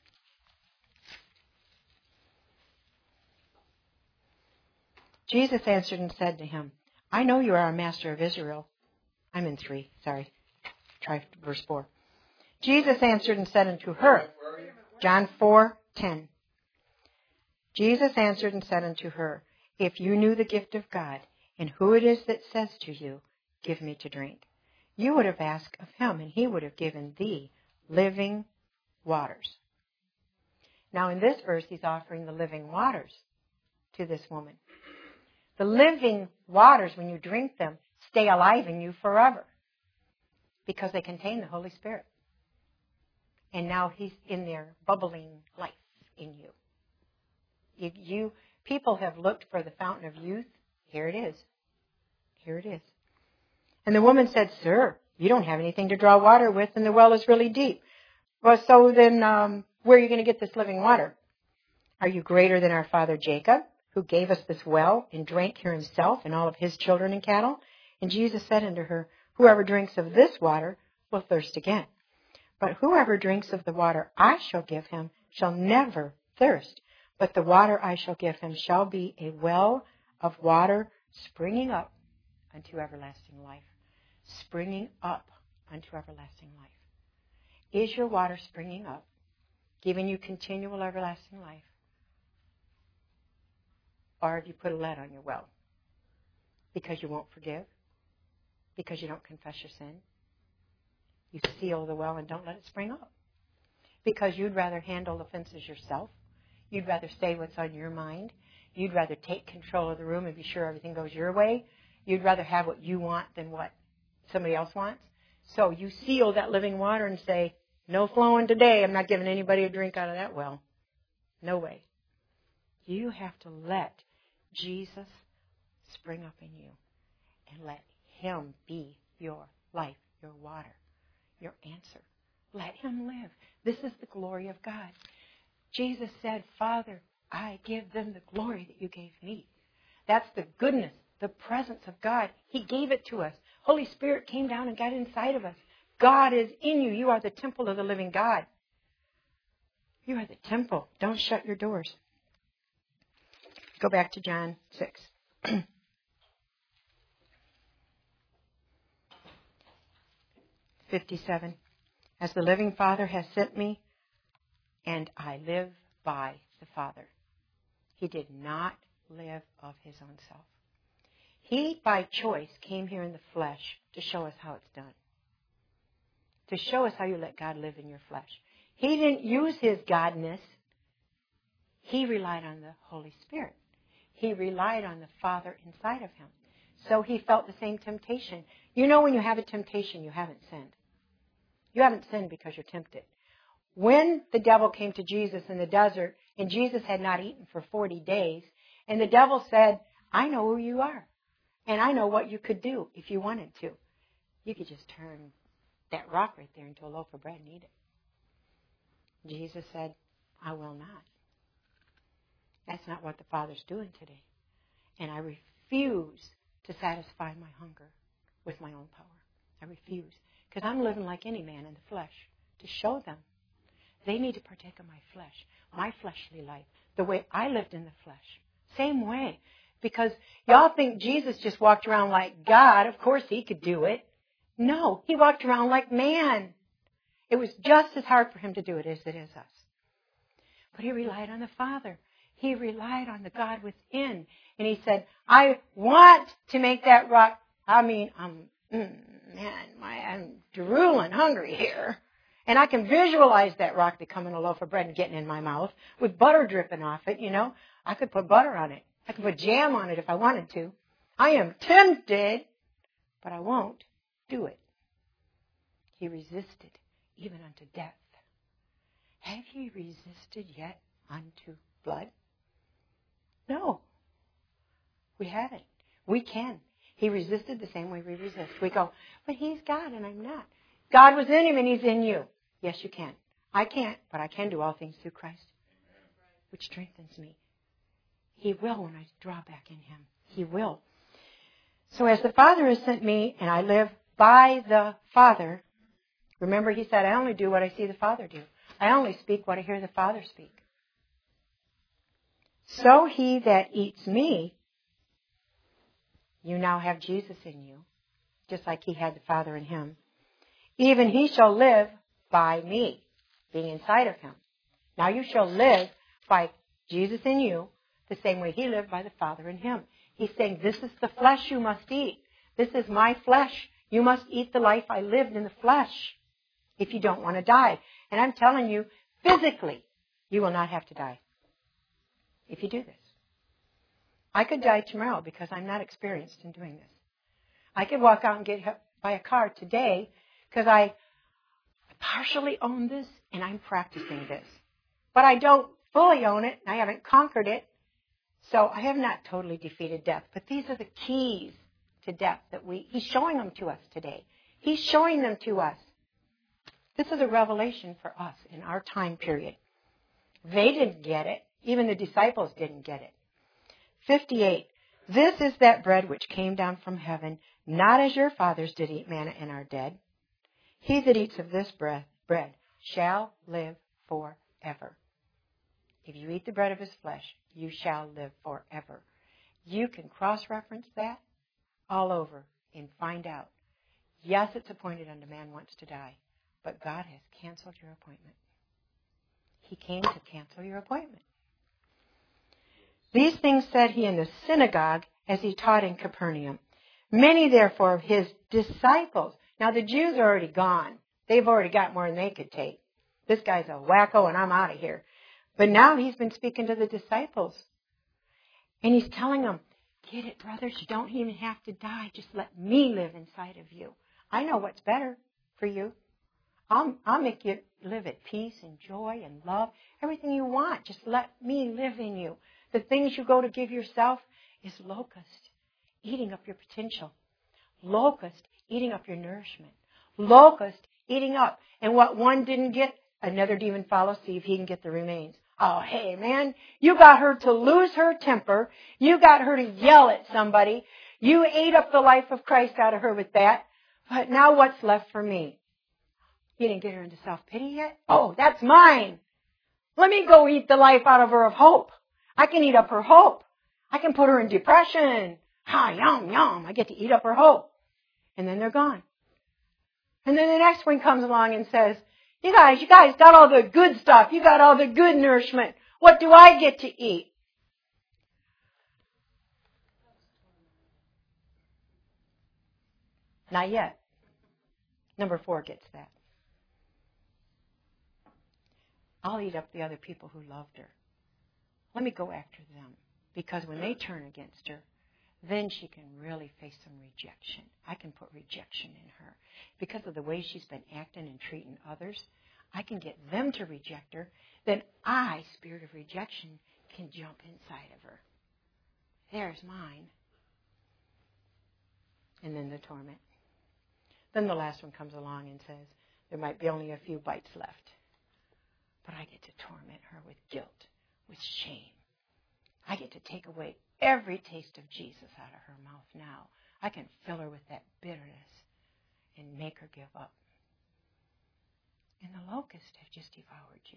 Jesus answered and said to him, I know you are a master of Israel. I'm in three, sorry. Try verse four. Jesus answered and said unto her, John four, ten. Jesus answered and said unto her, If you knew the gift of God, and who it is that says to you, Give me to drink, you would have asked of him, and he would have given thee living waters. Now in this verse, he's offering the living waters to this woman. The living waters, when you drink them, stay alive in you forever because they contain the Holy Spirit. And now he's in there bubbling life in you. You, you people have looked for the fountain of youth. Here it is. Here it is. And the woman said, Sir, you don't have anything to draw water with, and the well is really deep. Well, so then um, where are you going to get this living water? Are you greater than our father Jacob, who gave us this well and drank here himself and all of his children and cattle? And Jesus said unto her, Whoever drinks of this water will thirst again. But whoever drinks of the water I shall give him shall never thirst. But the water I shall give him shall be a well of water springing up unto everlasting life. Springing up unto everlasting life. Is your water springing up, giving you continual everlasting life? Or have you put a lead on your well? Because you won't forgive? Because you don't confess your sin? You seal the well and don't let it spring up. Because you'd rather handle offenses yourself. You'd rather say what's on your mind. You'd rather take control of the room and be sure everything goes your way. You'd rather have what you want than what somebody else wants. So you seal that living water and say, no flowing today. I'm not giving anybody a drink out of that well. No way. You have to let Jesus spring up in you and let him be your life, your water, your answer. Let him live. This is the glory of God. Jesus said, Father, I give them the glory that you gave me. That's the goodness, the presence of God. He gave it to us. Holy Spirit came down and got inside of us. God is in you. You are the temple of the living God. You are the temple. Don't shut your doors. Go back to John six. fifty-seven. As the living Father has sent me, and I live by the Father. He did not live of his own self. He, by choice, came here in the flesh to show us how it's done. To show us how you let God live in your flesh. He didn't use his godness. He relied on the Holy Spirit. He relied on the Father inside of him. So he felt the same temptation. You know, when you have a temptation, you haven't sinned. You haven't sinned because you're tempted. When the devil came to Jesus in the desert, and Jesus had not eaten for forty days, and the devil said, I know who you are, and I know what you could do if you wanted to. You could just turn that rock right there into a loaf of bread and eat it. Jesus said, I will not. That's not what the Father's doing today. And I refuse to satisfy my hunger with my own power. I refuse. Because I'm living like any man in the flesh to show them. They need to partake of my flesh, my fleshly life, the way I lived in the flesh. Same way. Because y'all think Jesus just walked around like God. Of course he could do it. No, he walked around like man. It was just as hard for him to do it as it is us. But he relied on the Father. He relied on the God within. And he said, I want to make that rock. I mean, I'm, mm, man, my, I'm drooling hungry here. And I can visualize that rock becoming a loaf of bread and getting in my mouth with butter dripping off it, you know. I could put butter on it. I could put jam on it if I wanted to. I am tempted, but I won't do it. He resisted even unto death. Have ye resisted yet unto blood? No. We haven't. We can. He resisted the same way we resist. We go, but he's God and I'm not. God was in him and he's in you. Yes, you can. I can't, but I can do all things through Christ, which strengthens me. He will when I draw back in him. He will. So as the Father has sent me and I live by the Father, remember he said, I only do what I see the Father do. I only speak what I hear the Father speak. So he that eats me, you now have Jesus in you, just like he had the Father in him. Even he shall live by me, being inside of him. Now you shall live by Jesus in you, the same way he lived by the Father in him. He's saying, this is the flesh you must eat. This is my flesh. You must eat the life I lived in the flesh if you don't want to die. And I'm telling you, physically, you will not have to die if you do this. I could die tomorrow because I'm not experienced in doing this. I could walk out and get hit by a car today because I partially own this and I'm practicing this. But I don't fully own it, and I haven't conquered it. So I have not totally defeated death. But these are the keys to death that we, he's showing them to us today. He's showing them to us. This is a revelation for us in our time period. They didn't get it. Even the disciples didn't get it. fifty-eight. This is that bread which came down from heaven, not as your fathers did eat manna and are dead. He that eats of this bread, bread shall live forever. If you eat the bread of his flesh, you shall live forever. You can cross-reference that all over and find out. Yes, it's appointed unto man once to die, but God has canceled your appointment. He came to cancel your appointment. These things said he in the synagogue as he taught in Capernaum. Many, therefore, of his disciples. Now, the Jews are already gone. They've already got more than they could take. This guy's a wacko and I'm out of here. But now he's been speaking to the disciples. And he's telling them, get it, brothers. You don't even have to die. Just let me live inside of you. I know what's better for you. I'll, I'll make you live at peace and joy and love. Everything you want. Just let me live in you. The things you go to give yourself is locust, eating up your potential. Locust, eating up your nourishment. Locust, eating up. And what one didn't get, another demon follows, see if he can get the remains. Oh, hey, man, you got her to lose her temper. You got her to yell at somebody. You ate up the life of Christ out of her with that. But now what's left for me? You didn't get her into self-pity yet? Oh, that's mine. Let me go eat the life out of her of hope. I can eat up her hope. I can put her in depression. Ha, yum, yum. I get to eat up her hope. And then they're gone. And then the next one comes along and says, you guys, you guys got all the good stuff. You got all the good nourishment. What do I get to eat? Not yet. Number four gets that. I'll eat up the other people who loved her. Let me go after them. Because when they turn against her, then she can really face some rejection. I can put rejection in her. Because of the way she's been acting and treating others, I can get them to reject her. Then I, spirit of rejection, can jump inside of her. There's mine. And then the torment. Then the last one comes along and says, there might be only a few bites left. But I get to torment her with guilt, with shame. I get to take away every taste of Jesus out of her mouth now. I can fill her with that bitterness and make her give up. And the locusts have just devoured you.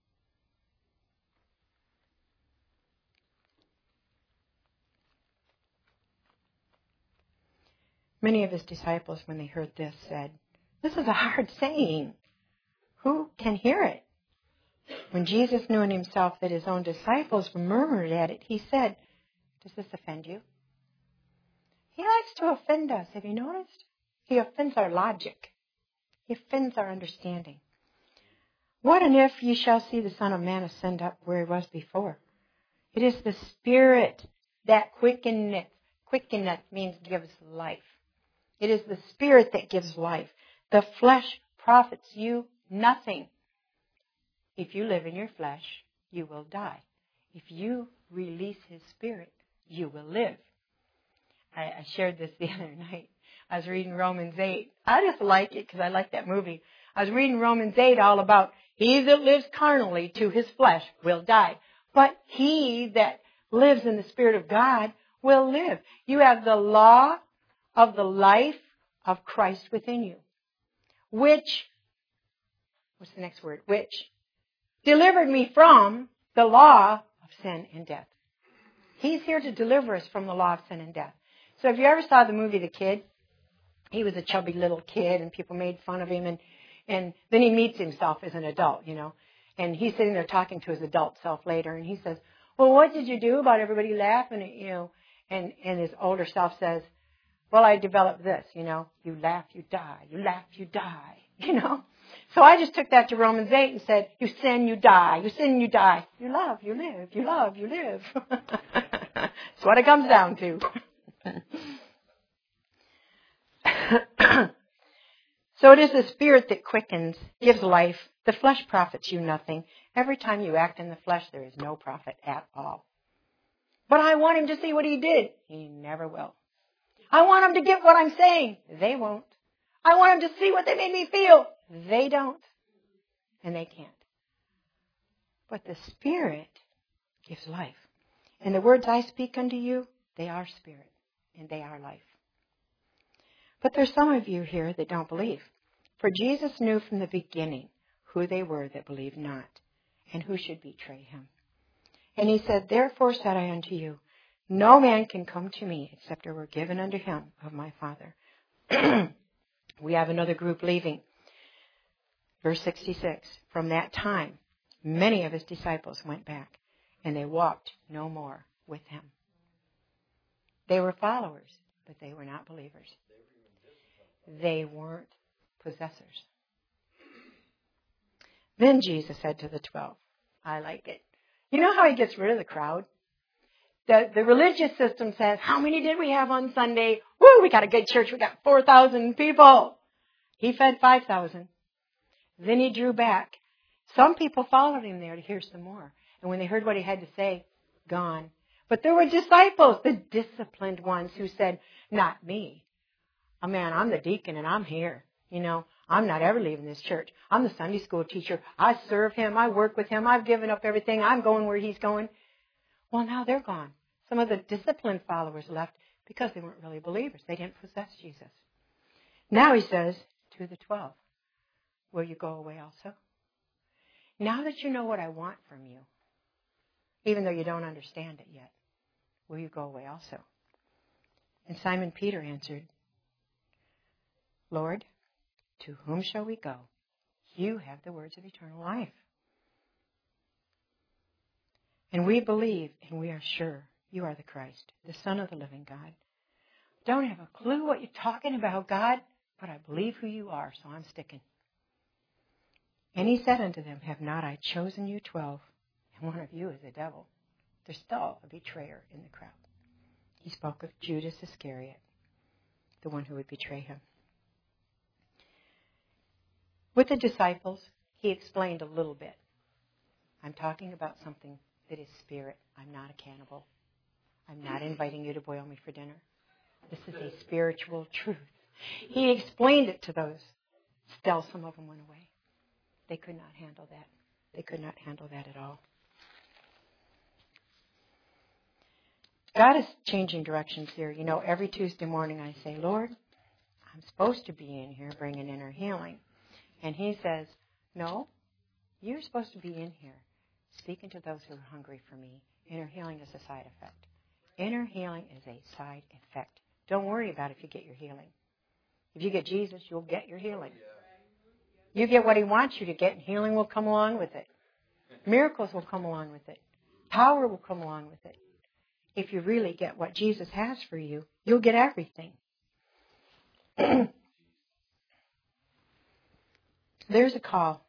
Many of his disciples, when they heard this, said, this is a hard saying. Who can hear it? When Jesus knew in himself that his own disciples murmured at it, he said, does this offend you? He likes to offend us. Have you noticed? He offends our logic. He offends our understanding. What and if ye shall see the Son of Man ascend up where he was before? It is the Spirit that quickeneth. Quickeneth means gives life. It is the Spirit that gives life. The flesh profits you nothing. If you live in your flesh, you will die. If you release his Spirit, you will live. I, I shared this the other night. I was reading Romans eight. I just like it because I like that movie. I was reading Romans eight all about he that lives carnally to his flesh will die. But he that lives in the Spirit of God will live. You have the law of the life of Christ within you. Which, what's the next word? Which delivered me from the law of sin and death. He's here to deliver us from the law of sin and death. So if you ever saw the movie The Kid, he was a chubby little kid and people made fun of him. And, and then he meets himself as an adult, you know. And he's sitting there talking to his adult self later. And he says, well, what did you do about everybody laughing at you? And, and his older self says, well, I developed this, you know. You laugh, you die. You laugh, you die, you know. So I just took that to Romans eight and said, you sin, you die. You sin, you die. You love, you live. You love, you live. That's what it comes down to. So it is the Spirit that quickens, gives life. The flesh profits you nothing. Every time you act in the flesh, there is no profit at all. But I want him to see what he did. He never will. I want him to get what I'm saying. They won't. I want him to see what they made me feel. They don't. And they can't. But the Spirit gives life. And the words I speak unto you, they are spirit and they are life. But there's some of you here that don't believe. For Jesus knew from the beginning who they were that believed not, and who should betray him. And he said, therefore said I unto you, no man can come to me except it were given unto him of my Father. We have another group leaving. Verse sixty-six, from that time, many of his disciples went back, and they walked no more with him. They were followers, but they were not believers. They weren't possessors. Then Jesus said to the twelve, I like it. You know how he gets rid of the crowd? The, the religious system says, how many did we have on Sunday? Woo, we got a good church. We got four thousand people. He fed five thousand. Then he drew back. Some people followed him there to hear some more. And when they heard what he had to say, gone. But there were disciples, the disciplined ones who said, not me. Oh man, I'm the deacon and I'm here. You know, I'm not ever leaving this church. I'm the Sunday school teacher. I serve him. I work with him. I've given up everything. I'm going where he's going. Well, now they're gone. Some of the disciplined followers left because they weren't really believers. They didn't possess Jesus. Now he says to the twelve, will you go away also? Now that you know what I want from you, even though you don't understand it yet, will you go away also? And Simon Peter answered, Lord, to whom shall we go? You have the words of eternal life. And we believe and we are sure you are the Christ, the Son of the living God. Don't have a clue what you're talking about, God, but I believe who you are, so I'm sticking. And he said unto them, have not I chosen you twelve, and one of you is a devil? There's still a betrayer in the crowd. He spoke of Judas Iscariot, the one who would betray him. With the disciples, he explained a little bit. I'm talking about something that is spirit. I'm not a cannibal. I'm not inviting you to boil me for dinner. This is a spiritual truth. He explained it to those. Still, some of them went away. They could not handle that. They could not handle that at all. God is changing directions here. You know, every Tuesday morning I say, Lord, I'm supposed to be in here bringing inner healing. And he says, no, you're supposed to be in here speaking to those who are hungry for me. Inner healing is a side effect. Inner healing is a side effect. Don't worry about if you get your healing. If you get Jesus, you'll get your healing. You get what he wants you to get, and healing will come along with it. Miracles will come along with it. Power will come along with it. If you really get what Jesus has for you, you'll get everything. There's a call.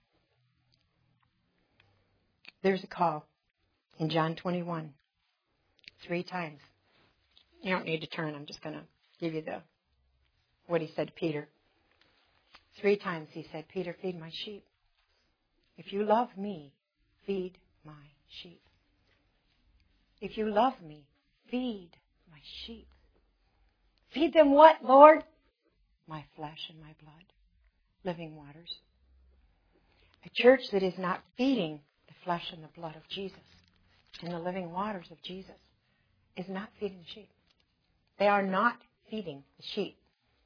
There's a call in John twenty-one. Three times. You don't need to turn. I'm just going to give you the what he said to Peter. Three times he said, Peter, feed my sheep. If you love me, feed my sheep. If you love me, feed my sheep. Feed them what, Lord? My flesh and my blood. Living waters. A church that is not feeding the flesh and the blood of Jesus and the living waters of Jesus is not feeding the sheep. They are not feeding the sheep.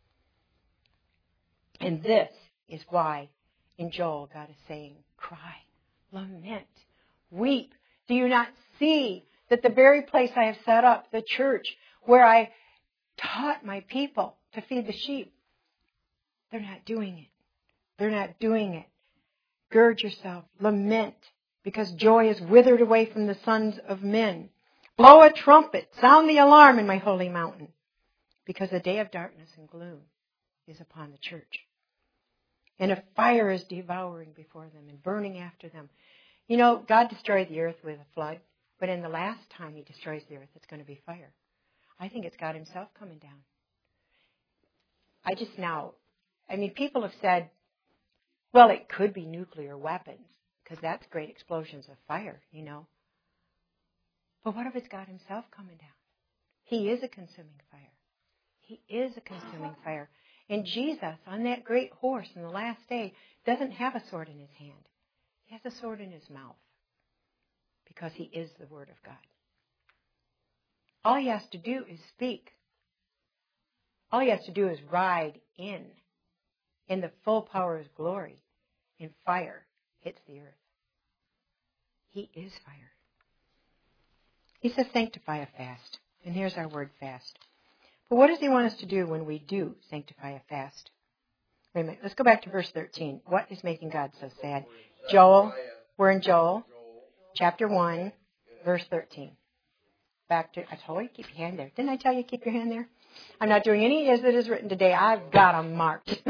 And this is why in Joel God is saying, cry, lament, weep. Do you not see that the very place I have set up, the church, where I taught my people to feed the sheep, they're not doing it. They're not doing it. Gird yourself, lament, because joy is withered away from the sons of men. Blow a trumpet, sound the alarm in my holy mountain, because the day of darkness and gloom is upon the church. And a fire is devouring before them and burning after them. You know, God destroyed the earth with a flood, but in the last time he destroys the earth, it's going to be fire. I think it's God himself coming down. I just now, I mean, people have said, Well, it could be nuclear weapons, because that's great explosions of fire, you know. But what if it's God himself coming down? He is a consuming fire. He is a consuming fire. And Jesus, on that great horse in the last day, doesn't have a sword in his hand. He has a sword in his mouth, because he is the Word of God. All he has to do is speak. All he has to do is ride in, in the full power of his glory, and fire hits the earth. He is fire. He says, sanctify a fast. And here's our word, fast. But what does he want us to do when we do sanctify a fast? Wait a minute. Let's go back to verse thirteen. What is making God so sad? Joel. We're in Joel, chapter one, verse thirteen. Back to, I told you, keep your hand there. Didn't I tell you keep your hand there? I'm not doing any as it is written today. I've got them marked.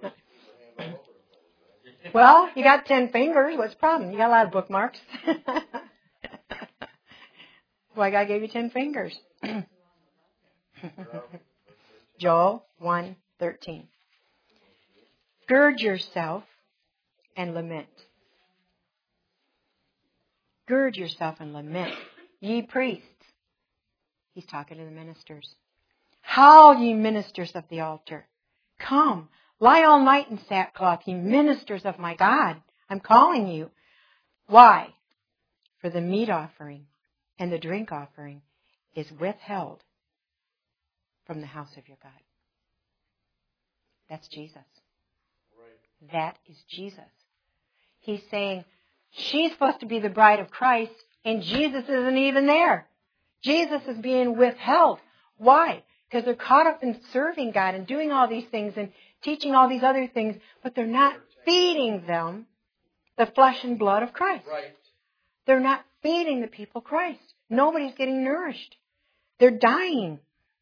Well, you got ten fingers. What's the problem? You got a lot of bookmarks. Why God gave you ten fingers? Joel one thirteen. Gird yourself and lament. Gird yourself and lament, ye priests. He's talking to the ministers. Howl, ye ministers of the altar. Come, lie all night in sackcloth, ye ministers of my God. I'm calling you. Why? For the meat offering and the drink offering is withheld from the house of your God. That's Jesus. Right. That is Jesus. He's saying, she's supposed to be the bride of Christ, and Jesus isn't even there. Jesus is being withheld. Why? Because they're caught up in serving God and doing all these things and teaching all these other things, but they're not feeding them the flesh and blood of Christ. Right. They're not feeding the people Christ. Nobody's getting nourished. They're dying.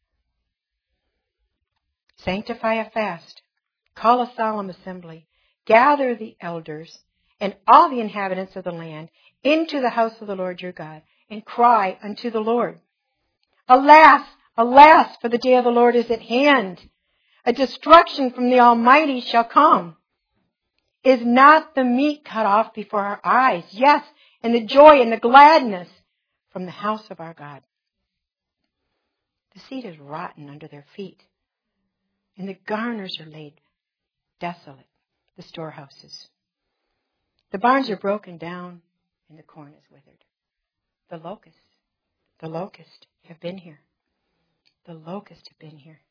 Sanctify a fast. Call a solemn assembly. Gather the elders and all the inhabitants of the land into the house of the Lord your God, and cry unto the Lord. Alas, alas, for the day of the Lord is at hand. A destruction from the Almighty shall come. Is not the meat cut off before our eyes? Yes, and the joy and the gladness from the house of our God. The seed is rotten under their feet, and the garners are laid desolate, the storehouses. The barns are broken down, and the corn is withered. The locusts, the locusts have been here. The locusts have been here.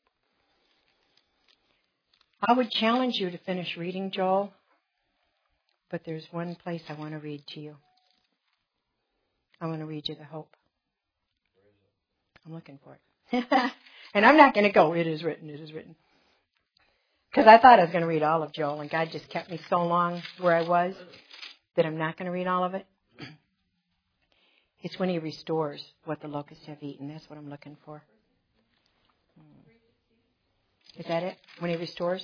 I would challenge you to finish reading Joel, but there's one place I want to read to you. I want to read you the hope. I'm looking for it. And I'm not going to go, it is written, it is written. Because I thought I was going to read all of Joel, and God just kept me so long where I was that I'm not going to read all of it. It's when he restores what the locusts have eaten. That's what I'm looking for. Is that it? When he restores?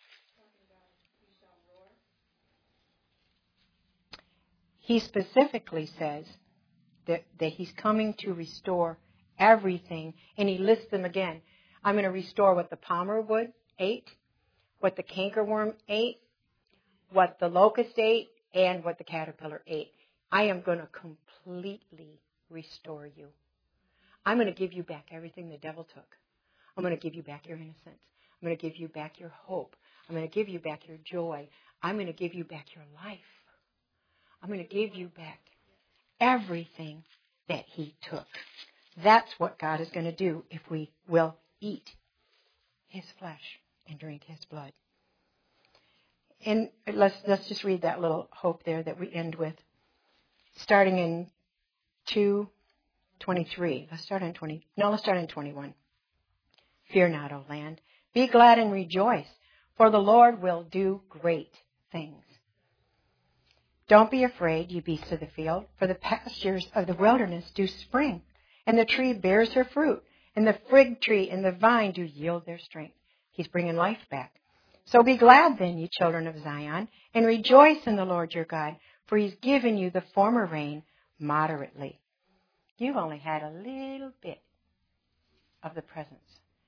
He specifically says that, that he's coming to restore everything, and he lists them again. I'm going to restore what the palmer wood ate, what the cankerworm ate, what the locust ate, and what the caterpillar ate. I am going to completely restore you. I'm going to give you back everything the devil took. I'm going to give you back your innocence. I'm going to give you back your hope. I'm going to give you back your joy. I'm going to give you back your life. I'm going to give you back everything that he took. That's what God is going to do if we will eat his flesh and drink his blood. And let's let's just read that little hope there that we end with. Starting in two twenty-three. Let's start in twenty. No, let's start in twenty-one. Fear not, O land. Be glad and rejoice, for the Lord will do great things. Don't be afraid, you beasts of the field, for the pastures of the wilderness do spring, and the tree bears her fruit, and the fig tree and the vine do yield their strength. He's bringing life back. So be glad then, you children of Zion, and rejoice in the Lord your God, for he's given you the former rain moderately. You've only had a little bit of the presence.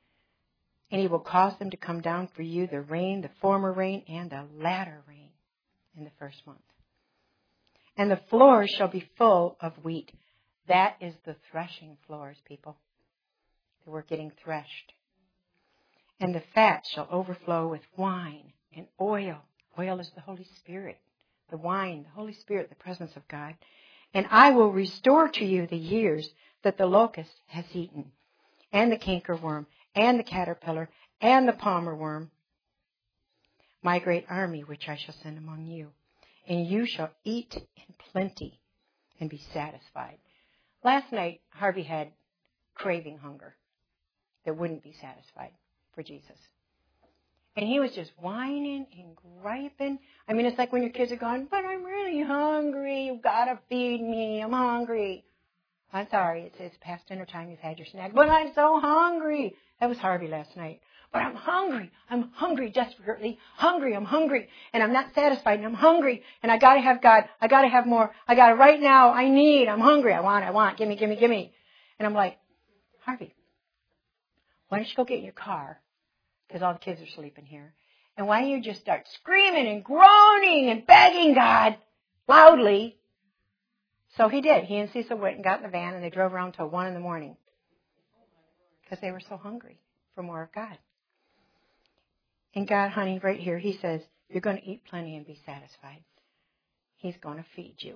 And he will cause them to come down for you, the rain, the former rain, and the latter rain. in the first month. And the floors shall be full of wheat. That is the threshing floors, people. They were getting threshed. And the fat shall overflow with wine and oil. Oil is the Holy Spirit. The wine, the Holy Spirit, the presence of God. And I will restore to you the years that the locust has eaten, and the cankerworm, and the caterpillar, and the palmer worm, my great army which I shall send among you. And you shall eat in plenty and be satisfied. Last night, Harvey had craving hunger that wouldn't be satisfied for Jesus. And he was just whining and griping. I mean, it's like when your kids are going, but I'm really hungry. You've got to feed me. I'm hungry. I'm sorry. It's, it's past dinner time. You've had your snack. But I'm so hungry. That was Harvey last night. But I'm hungry. I'm hungry desperately. Hungry. I'm hungry. And I'm not satisfied. And I'm hungry. And I got to have God. I got to have more. I got it right now. I need. I'm hungry. I want. I want. Give me, give me, give me. And I'm like, Harvey, why don't you go get in your car? Because all the kids are sleeping here. And why don't you just start screaming and groaning and begging God loudly? So he did. He and Cecil went and got in the van and they drove around till one in the morning. Because they were so hungry for more of God. And God, honey, right here, he says, you're going to eat plenty and be satisfied. He's going to feed you.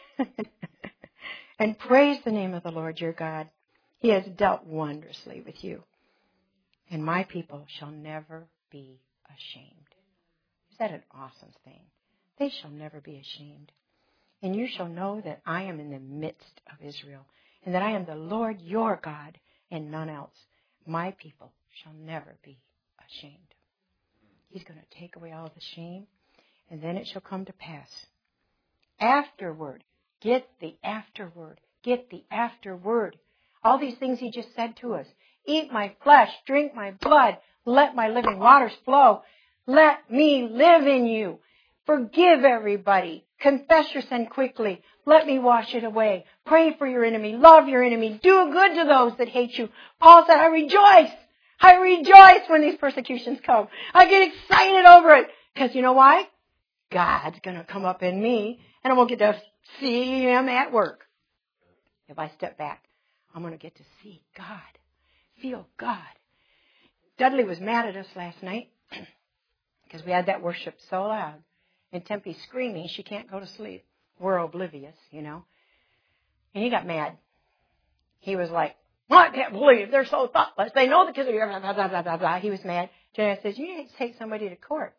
And praise the name of the Lord your God. He has dealt wondrously with you. And my people shall never be ashamed. Is that an awesome thing? They shall never be ashamed. And you shall know that I am in the midst of Israel, and that I am the Lord your God, and none else. My people shall never be ashamed. He's going to take away all the shame, and then it shall come to pass. Afterward, get the afterward, get the afterward. All these things he just said to us. Eat my flesh, drink my blood, let my living waters flow. Let me live in you. Forgive everybody. Confess your sin quickly. Let me wash it away. Pray for your enemy. Love your enemy. Do good to those that hate you. Paul said, I rejoice. I rejoice when these persecutions come. I get excited over it. Because you know why? God's going to come up in me and I won't get to see him at work. If I step back, I'm going to get to see God. Feel God. Dudley was mad at us last night because we had that worship so loud. And Tempe's screaming. She can't go to sleep. We're oblivious, you know. And he got mad. He was like, well, I can't believe they're so thoughtless. They know the kids are here. Blah, blah, blah, blah, blah, blah. He was mad. Jenna says, you need to take somebody to court.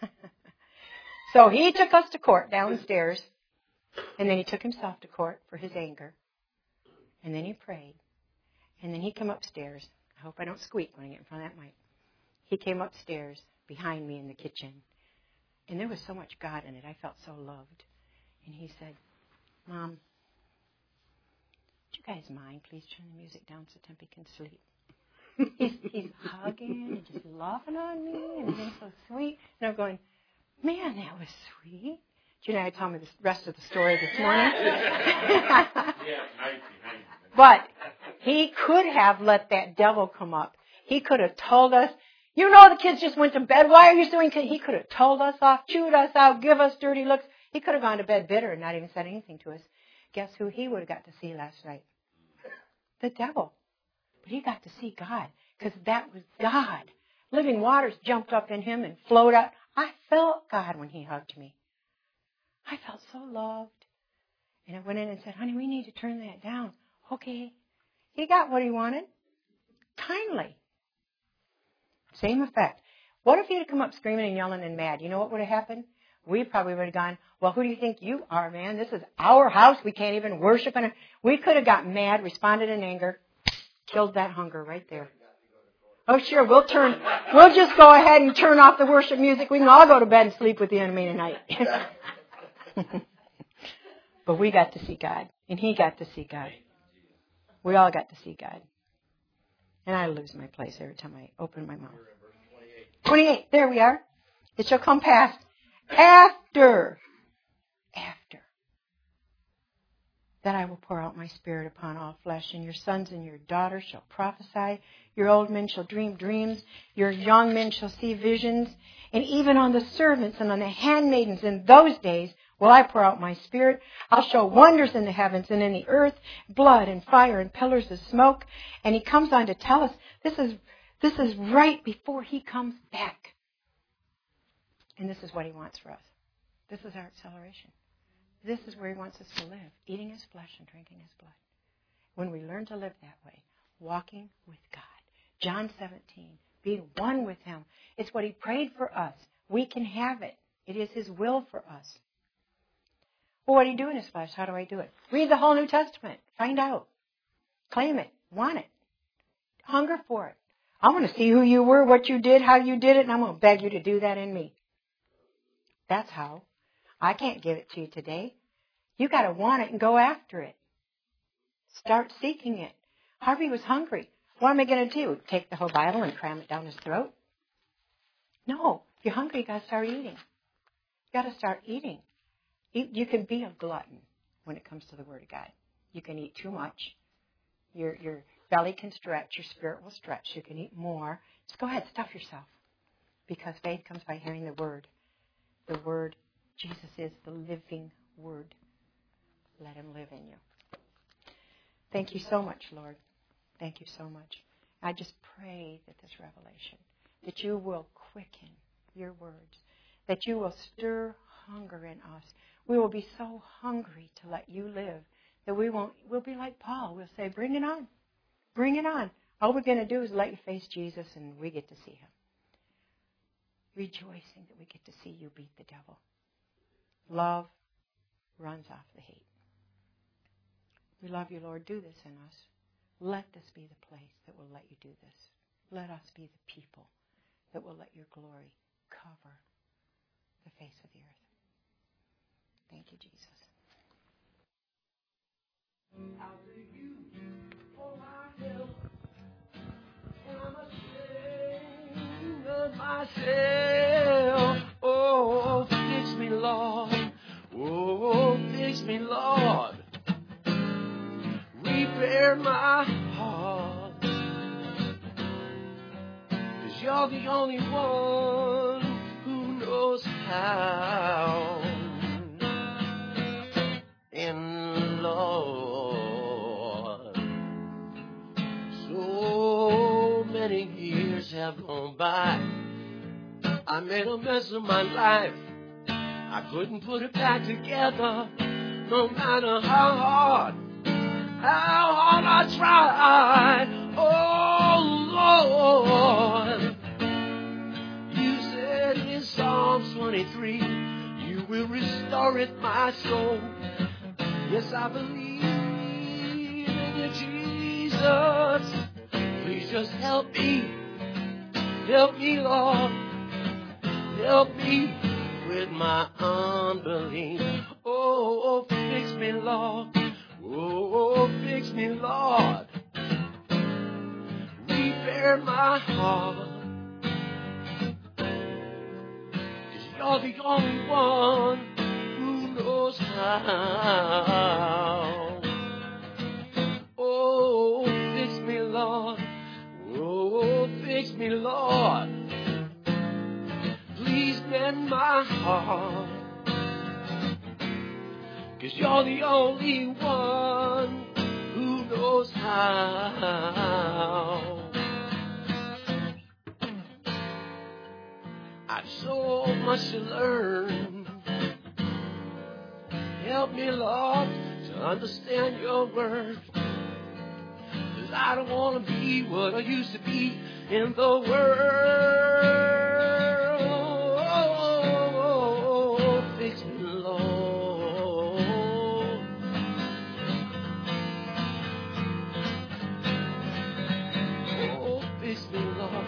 So he took us to court downstairs. And then he took himself to court for his anger. And then he prayed. And then he came upstairs. I hope I don't squeak when I get in front of that mic. He came upstairs behind me in the kitchen. And there was so much God in it. I felt so loved. And he said, Mom, would you guys mind please turn the music down so Tempe can sleep? he's, he's hugging and just loving on me and being so sweet. And I'm going, man, that was sweet. Janai told me the rest of the story this morning. But he could have let that devil come up. He could have told us, you know the kids just went to bed. Why are you doing it? He could have told us off, chewed us out, give us dirty looks. He could have gone to bed bitter and not even said anything to us. Guess who he would have got to see last night? The devil. But he got to see God because that was God. Living waters jumped up in him and flowed out. I felt God when he hugged me. I felt so loved. And I went in and said, honey, we need to turn that down. Okay. He got what he wanted. Kindly. Same effect. What if he had come up screaming and yelling and mad? You know what would have happened? We probably would have gone, well, who do you think you are, man? This is our house. We can't even worship in it. We could have got mad, responded in anger, killed that hunger right there. Oh, sure, we'll turn, we'll just go ahead and turn off the worship music. We can all go to bed and sleep with the enemy tonight. But we got to see God, and he got to see God. We all got to see God. And I lose my place every time I open my mouth. twenty-eight, there we are. It shall come past after. After. that I will pour out my Spirit upon all flesh, and your sons and your daughters shall prophesy, your old men shall dream dreams, your young men shall see visions, and even on the servants and on the handmaidens in those days will I pour out my Spirit. I'll show wonders in the heavens and in the earth, blood and fire and pillars of smoke. And he comes on to tell us this is, this is right before he comes back. And this is what he wants for us. This is our acceleration. This is where he wants us to live, eating his flesh and drinking his blood. When we learn to live that way, walking with God. John seventeen, being one with him. It's what he prayed for us. We can have it. It is his will for us. Well, what do you do in his flesh? How do I do it? Read the whole New Testament. Find out. Claim it. Want it. Hunger for it. I want to see who you were, what you did, how you did it, and I'm going to beg you to do that in me. That's how. I can't give it to you today. You got to want it and go after it. Start seeking it. Harvey was hungry. What am I going to do? Take the whole Bible and cram it down his throat? No. If you're hungry, you got to start eating. You got to start eating. You, you can be a glutton when it comes to the Word of God. You can eat too much. Your your belly can stretch. Your spirit will stretch. You can eat more. Just go ahead, stuff yourself. Because faith comes by hearing the Word. The Word, Jesus is the living Word. Let him live in you. Thank you so much, Lord. Thank you so much. I just pray that this revelation, that you will quicken your words, that you will stir hunger in us. We will be so hungry to let you live that we won't, we'll be like Paul. We'll say, bring it on. Bring it on. All we're going to do is let you face Jesus and we get to see him. Rejoicing that we get to see you beat the devil. Love runs off the hate. We love you, Lord. Do this in us. Let this be the place that will let you do this. Let us be the people that will let your glory cover the face of the earth. Thank you, Jesus. I'll to you for my help. I'm ashamed of myself. Oh, fix me, Lord. Oh, fix me, Lord. Repair my heart. 'Cause you're the only one who knows how. And Lord, so many years have gone by. I made a mess of my life. I couldn't put it back together, no matter how hard, how hard I tried. Oh Lord, you said in Psalms twenty-three, you will restore it, my soul. Yes, I believe in you, Jesus. Please just help me. Help me, Lord. Help me with my unbelief. Oh, fix me, Lord. Oh, fix me, Lord. Repair my heart. 'Cause you're the only one knows how. Oh, fix me, Lord. Oh, fix me, Lord. Please mend my heart. 'Cause you're the only one who knows how. I've so much to learn. Help me, Lord, to understand your word. 'Cause I don't want to be what I used to be in the world. Fix me, Lord. Oh, fix me, Lord.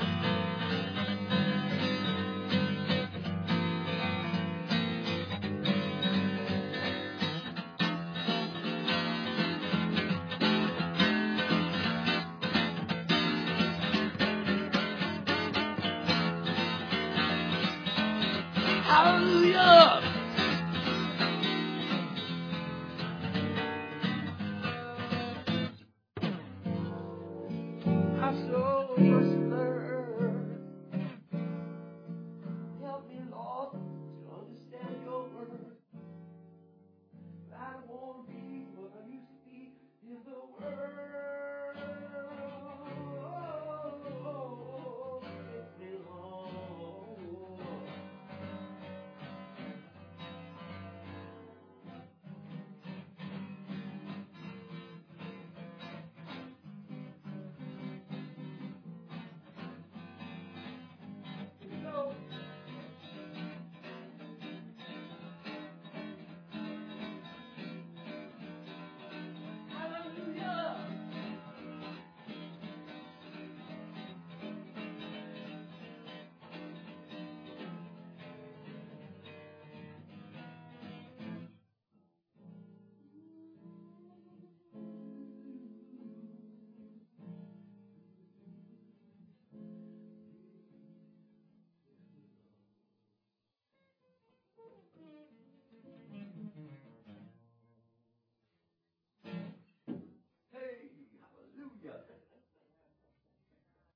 Hallelujah.